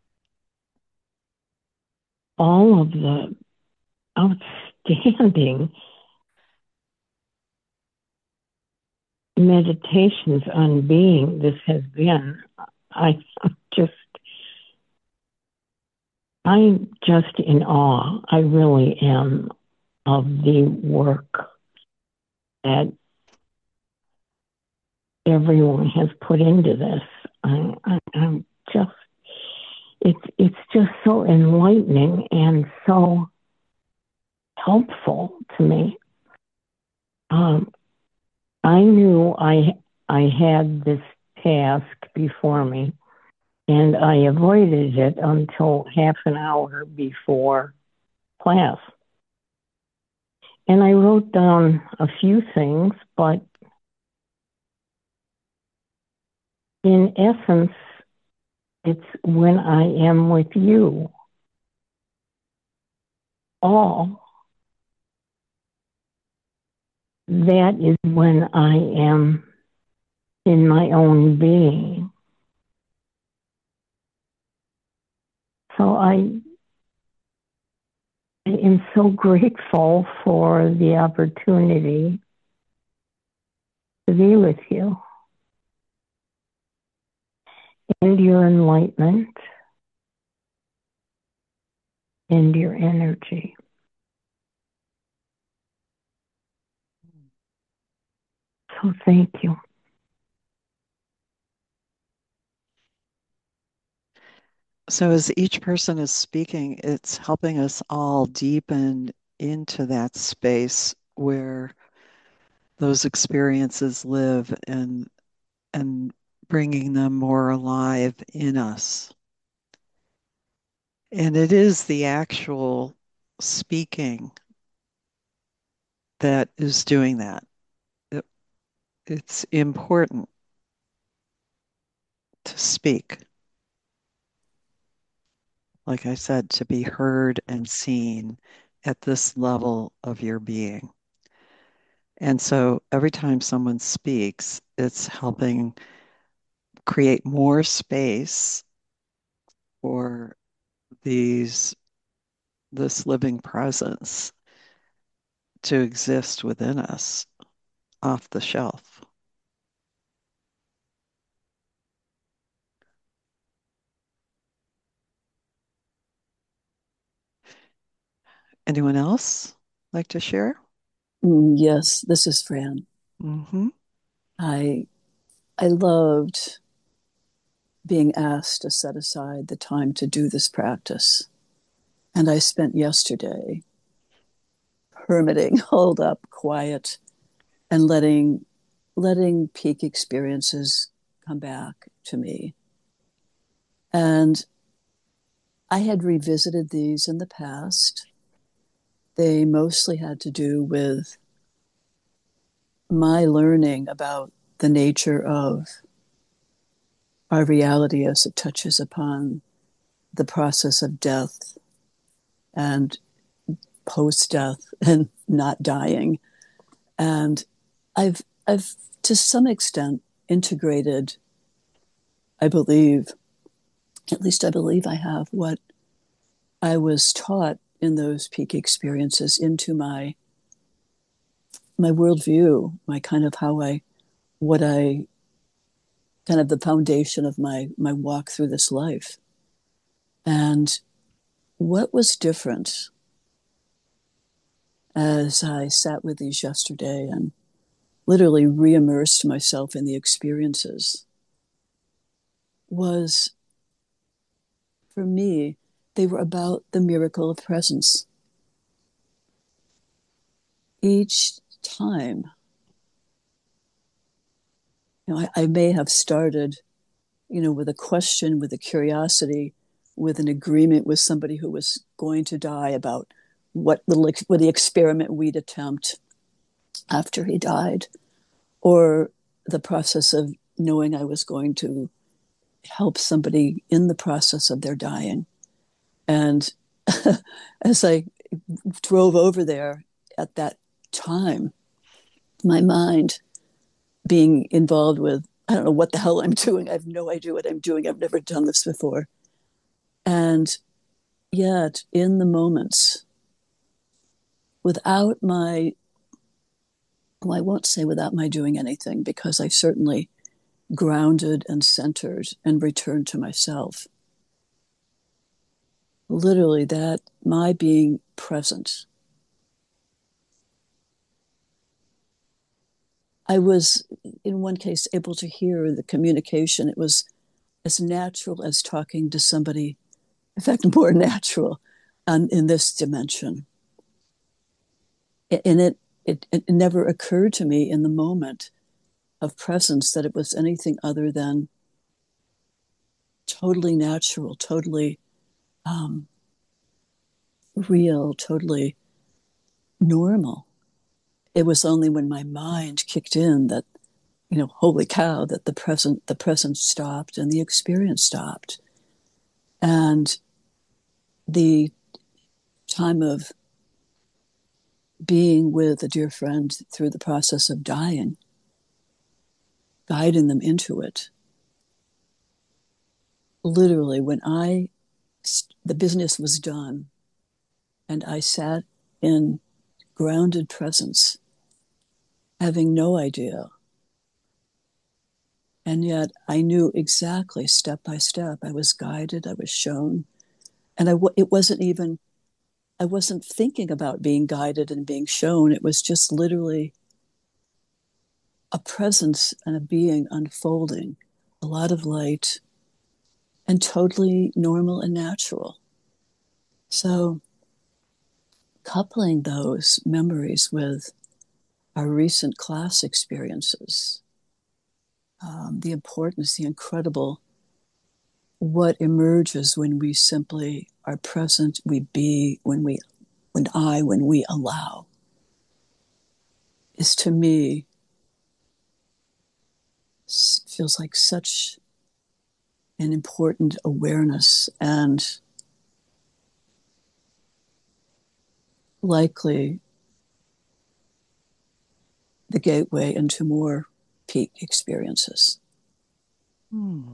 all of the outstanding meditations on being this has been. I just, I'm just in awe. I really am of the work that everyone has put into this. I, I, I'm just, it's it's just so enlightening and so helpful to me. Um, I knew I I had this task before me, and I avoided it until half an hour before class. And I wrote down a few things, but in essence, it's when I am with you all, that is when I am in my own being. So I, I am so grateful for the opportunity to be with you and your enlightenment and your energy. So thank you. So as each person is speaking, it's helping us all deepen into that space where those experiences live and and bringing them more alive in us. And it is the actual speaking that is doing that. It, it's important to speak, like I said, to be heard and seen at this level of your being. And so every time someone speaks, it's helping create more space for these this living presence to exist within us off the shelf. Anyone else like to share? Mm, yes, this is Fran. Mm-hmm. I I loved being asked to set aside the time to do this practice. And I spent yesterday hermiting, hold up, quiet, and letting letting peak experiences come back to me. And I had revisited these in the past. They mostly had to do with my learning about the nature of our reality as it touches upon the process of death and post-death and not dying. And I've I've to some extent integrated, I believe, at least I believe I have, what I was taught in those peak experiences into my my worldview, my kind of how I what I kind of the foundation of my my walk through this life. And what was different as I sat with these yesterday and literally re-immersed myself in the experiences was, for me, they were about the miracle of presence. Each time, you know, I, I may have started, you know, with a question, with a curiosity, with an agreement with somebody who was going to die about what little what the experiment we'd attempt after he died, or the process of knowing I was going to help somebody in the process of their dying. And as I drove over there at that time, my mind being involved with, I don't know what the hell I'm doing. I have no idea what I'm doing. I've never done this before. And yet, in the moments, without my, well, I won't say without my doing anything, because I certainly grounded and centered and returned to myself. Literally, that my being present. I was, in one case, able to hear the communication. It was as natural as talking to somebody, in fact, more natural um, in this dimension. And it, it, it never occurred to me in the moment of presence that it was anything other than totally natural, totally um, real, totally normal. It was only when my mind kicked in that, you know, holy cow, that the present, the present stopped and the experience stopped. And the time of being with a dear friend through the process of dying, guiding them into it. Literally, when I, the business was done and I sat in grounded presence, having no idea. And yet I knew exactly step by step. I was guided, I was shown. And I, it wasn't even, I wasn't thinking about being guided and being shown. It was just literally a presence and a being unfolding, a lot of light, and totally normal and natural. So coupling those memories with our recent class experiences, um, the importance, the incredible, what emerges when we simply are present, we be, when we, when I, when we allow, is to me, feels like such an important awareness, and likely the gateway into more peak experiences. Hmm.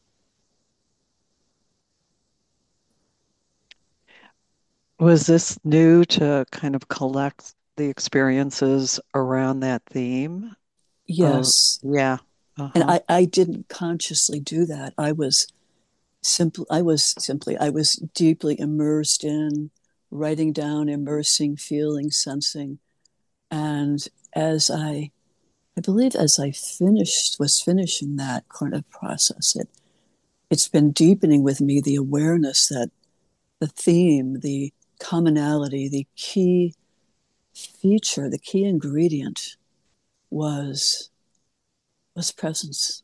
Was this new to kind of collect the experiences around that theme? Of, Yes. yeah. And Uh-huh. I, I didn't consciously do that. I was simply, I was simply, I was deeply immersed in writing down, immersing, feeling, sensing. And as I, I believe as I finished, was finishing that kind of process, it, it's been deepening with me the awareness that the theme, the commonality, the key feature, the key ingredient was was presence,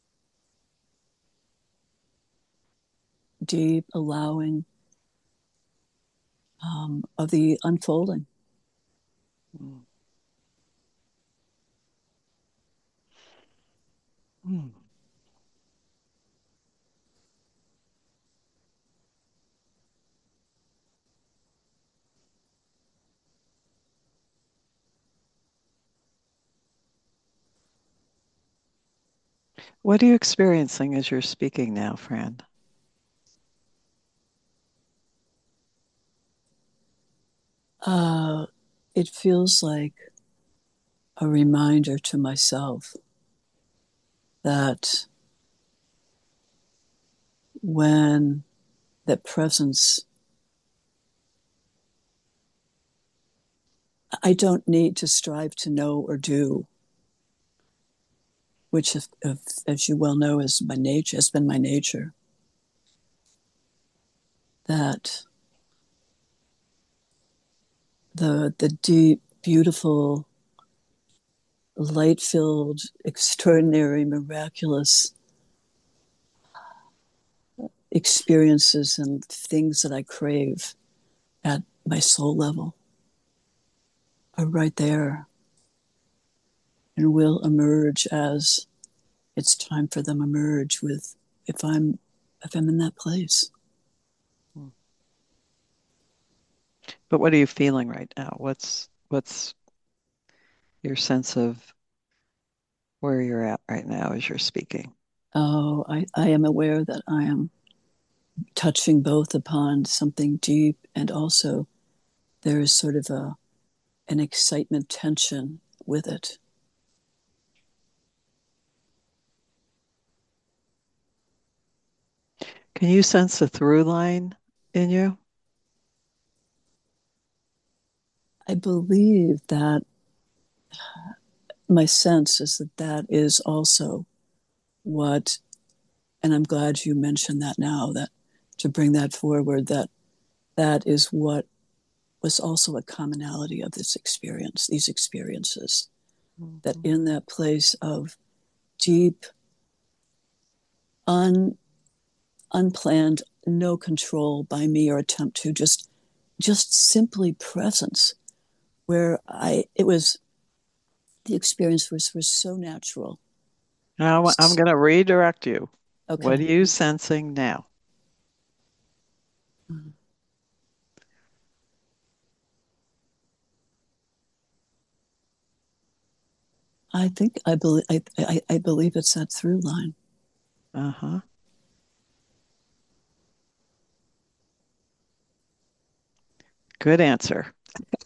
deep allowing um, of the unfolding. Mm. Mm. What are you experiencing as you're speaking now, Fran? Uh, it feels like a reminder to myself that when that presence, I don't need to strive to know or do, which, if, if, as you well know, is my nature, has been my nature. That the the deep, beautiful, light-filled, extraordinary, miraculous experiences and things that I crave at my soul level are right there and will emerge as it's time for them to emerge with if I'm if I'm in that place. Hmm. But what are you feeling right now? What's what's your sense of where you're at right now as you're speaking? Oh, I, I am aware that I am touching both upon something deep and also there is sort of a an excitement tension with it. Can you sense a through line in you? I believe that my sense is that that is also what, and I'm glad you mentioned that now, that to bring that forward, that that is what was also a commonality of this experience, these experiences, mm-hmm. that in that place of deep, un, unplanned, no control by me or attempt to just, just simply presence, where I, it was, the experience was, was so natural. Now I'm going to redirect you. Okay. What are you sensing now? Mm-hmm. I think I believe I, I, I believe it's that through line. Uh-huh. Good answer.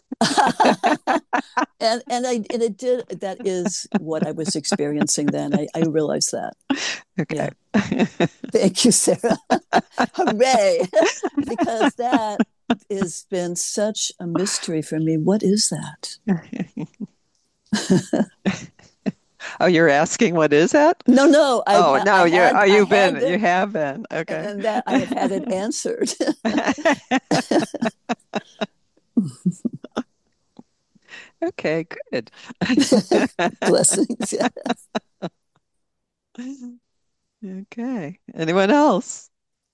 and and I and it did that is what I was experiencing then. I, I realized that. Okay. Yeah. Thank you, Sarah. Hooray. Because that has been such a mystery for me. What is that? Oh, you're asking what is that? No, no. I've oh, ha- no, I you had, oh, you've I been the, you have been. Okay. And that I have had it answered. Okay, good. Blessings. Yes. Okay. Anyone else?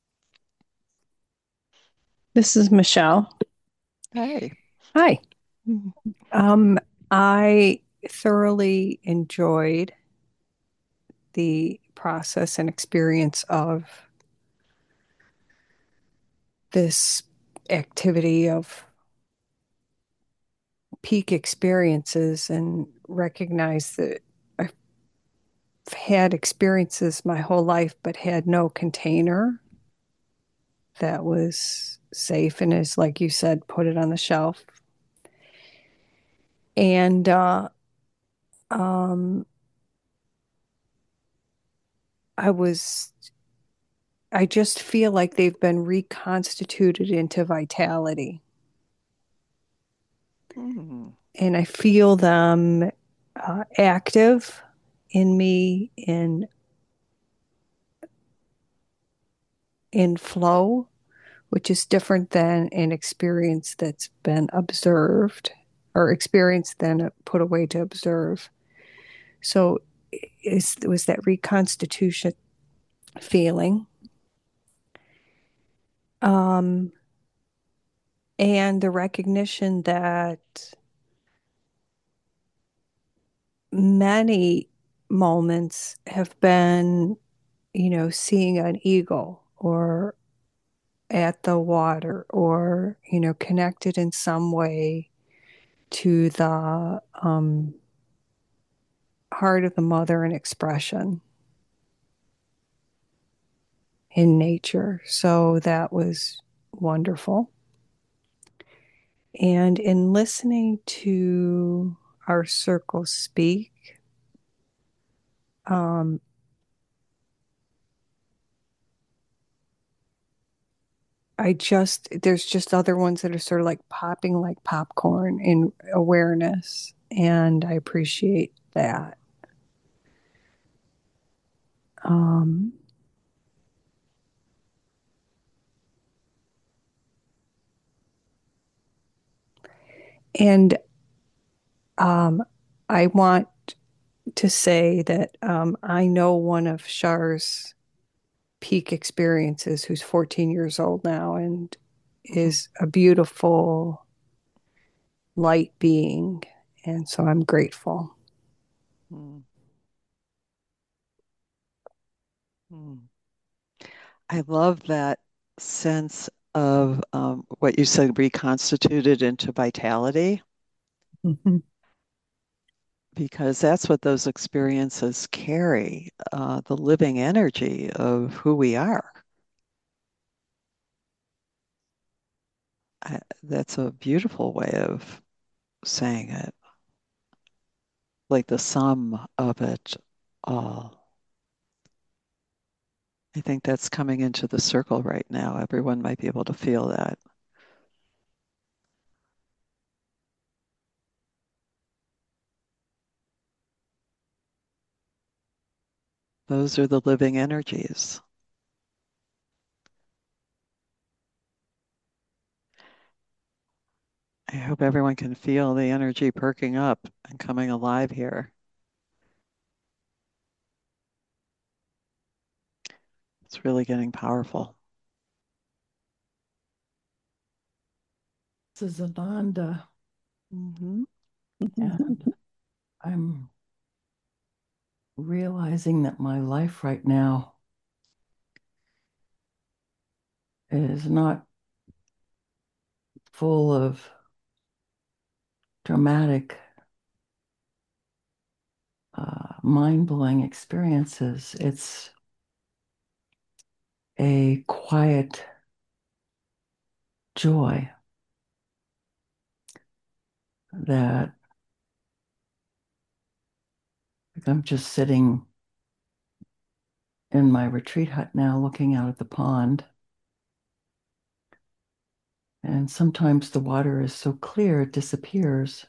This is Michelle. Hi. Hi. Um, I thoroughly enjoyed the process and experience of this activity of peak experiences, and recognize that I've had experiences my whole life, but had no container that was safe and is, like you said, put it on the shelf. And uh, um, I was, I just feel like they've been reconstituted into vitality. Mm. And I feel them uh, active in me in in flow, which is different than an experience that's been observed or experience then put away to observe. So is was that reconstitution feeling. Um, and the recognition that many moments have been, you know, seeing an eagle or at the water or, you know, connected in some way to the um, heart of the mother and expression in nature. So that was wonderful. And in listening to our circle speak, um, I just, there's just other ones that are sort of like popping like popcorn in awareness. And I appreciate that. Um, and um, I want to say that um, I know one of Char's peak experiences who's fourteen years old now and is a beautiful light being. And so I'm grateful. Mm. Mm. I love that sense of um, what you said, reconstituted into vitality, Mm-hmm. because that's what those experiences carry, uh, the living energy of who we are. I, that's a beautiful way of saying it, like the sum of it all. I think that's coming into the circle right now. Everyone might be able to feel that. Those are the living energies. I hope everyone can feel the energy perking up and coming alive here. It's really getting powerful. This is Ananda. Mm-hmm. And I'm realizing that my life right now is not full of dramatic, uh, mind-blowing experiences. It's a quiet joy that like I'm just sitting in my retreat hut now looking out at the pond. And sometimes the water is so clear it disappears.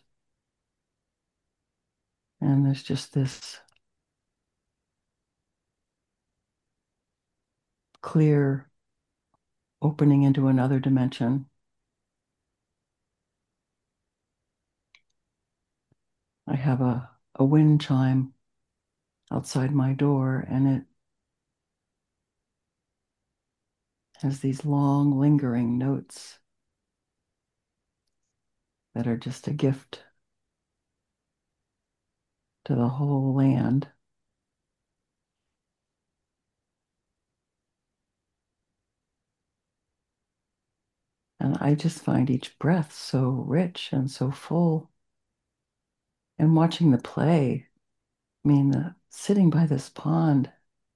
And there's just this clear opening into another dimension. I have a, a wind chime outside my door, and it has these long, lingering notes that are just a gift to the whole land. And I just find each breath so rich and so full. and watching the play. I mean, the, sitting by this pond,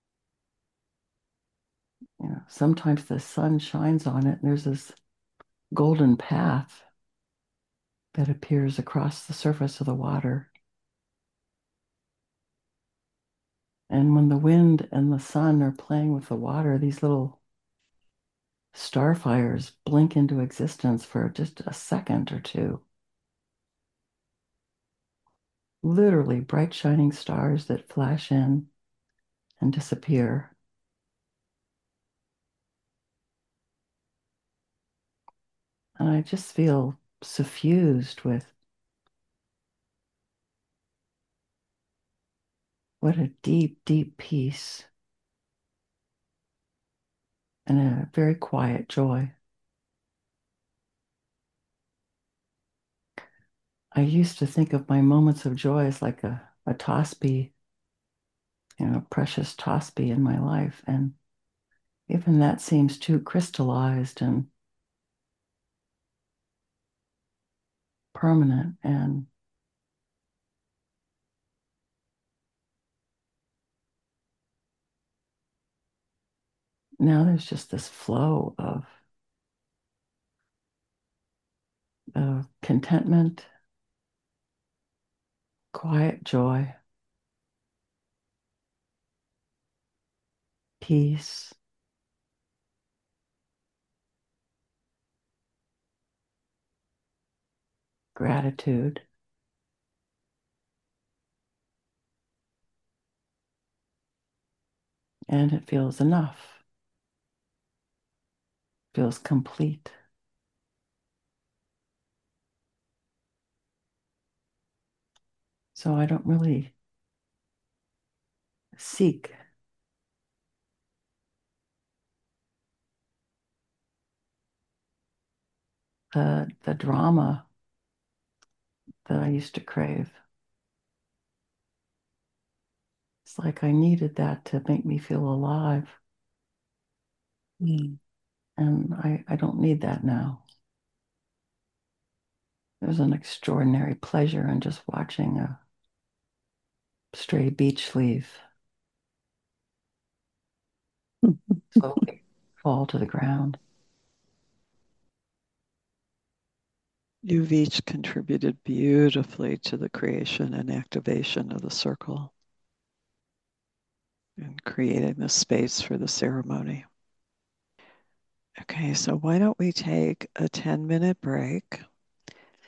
you know, sometimes the sun shines on it and there's this golden path that appears across the surface of the water. And when the wind and the sun are playing with the water, these little starfires blink into existence for just a second or two. Literally bright shining stars that flash in and disappear. And I just feel suffused with what a deep, deep peace and a very quiet joy. I used to think of my moments of joy as like a, a tossbee, you know, a precious tossbee in my life. And even that seems too crystallized and permanent. And now there's just this flow of, of contentment, quiet joy, peace, gratitude. And it feels enough, feels complete. So I don't really seek the, the drama that I used to crave. It's like I needed that to make me feel alive. Mm. And I, I don't need that now. There's an extraordinary pleasure in just watching a stray beach leaf slowly fall to the ground. You've each contributed beautifully to the creation and activation of the circle and creating the space for the ceremony. Okay, so why don't we take a ten minute break?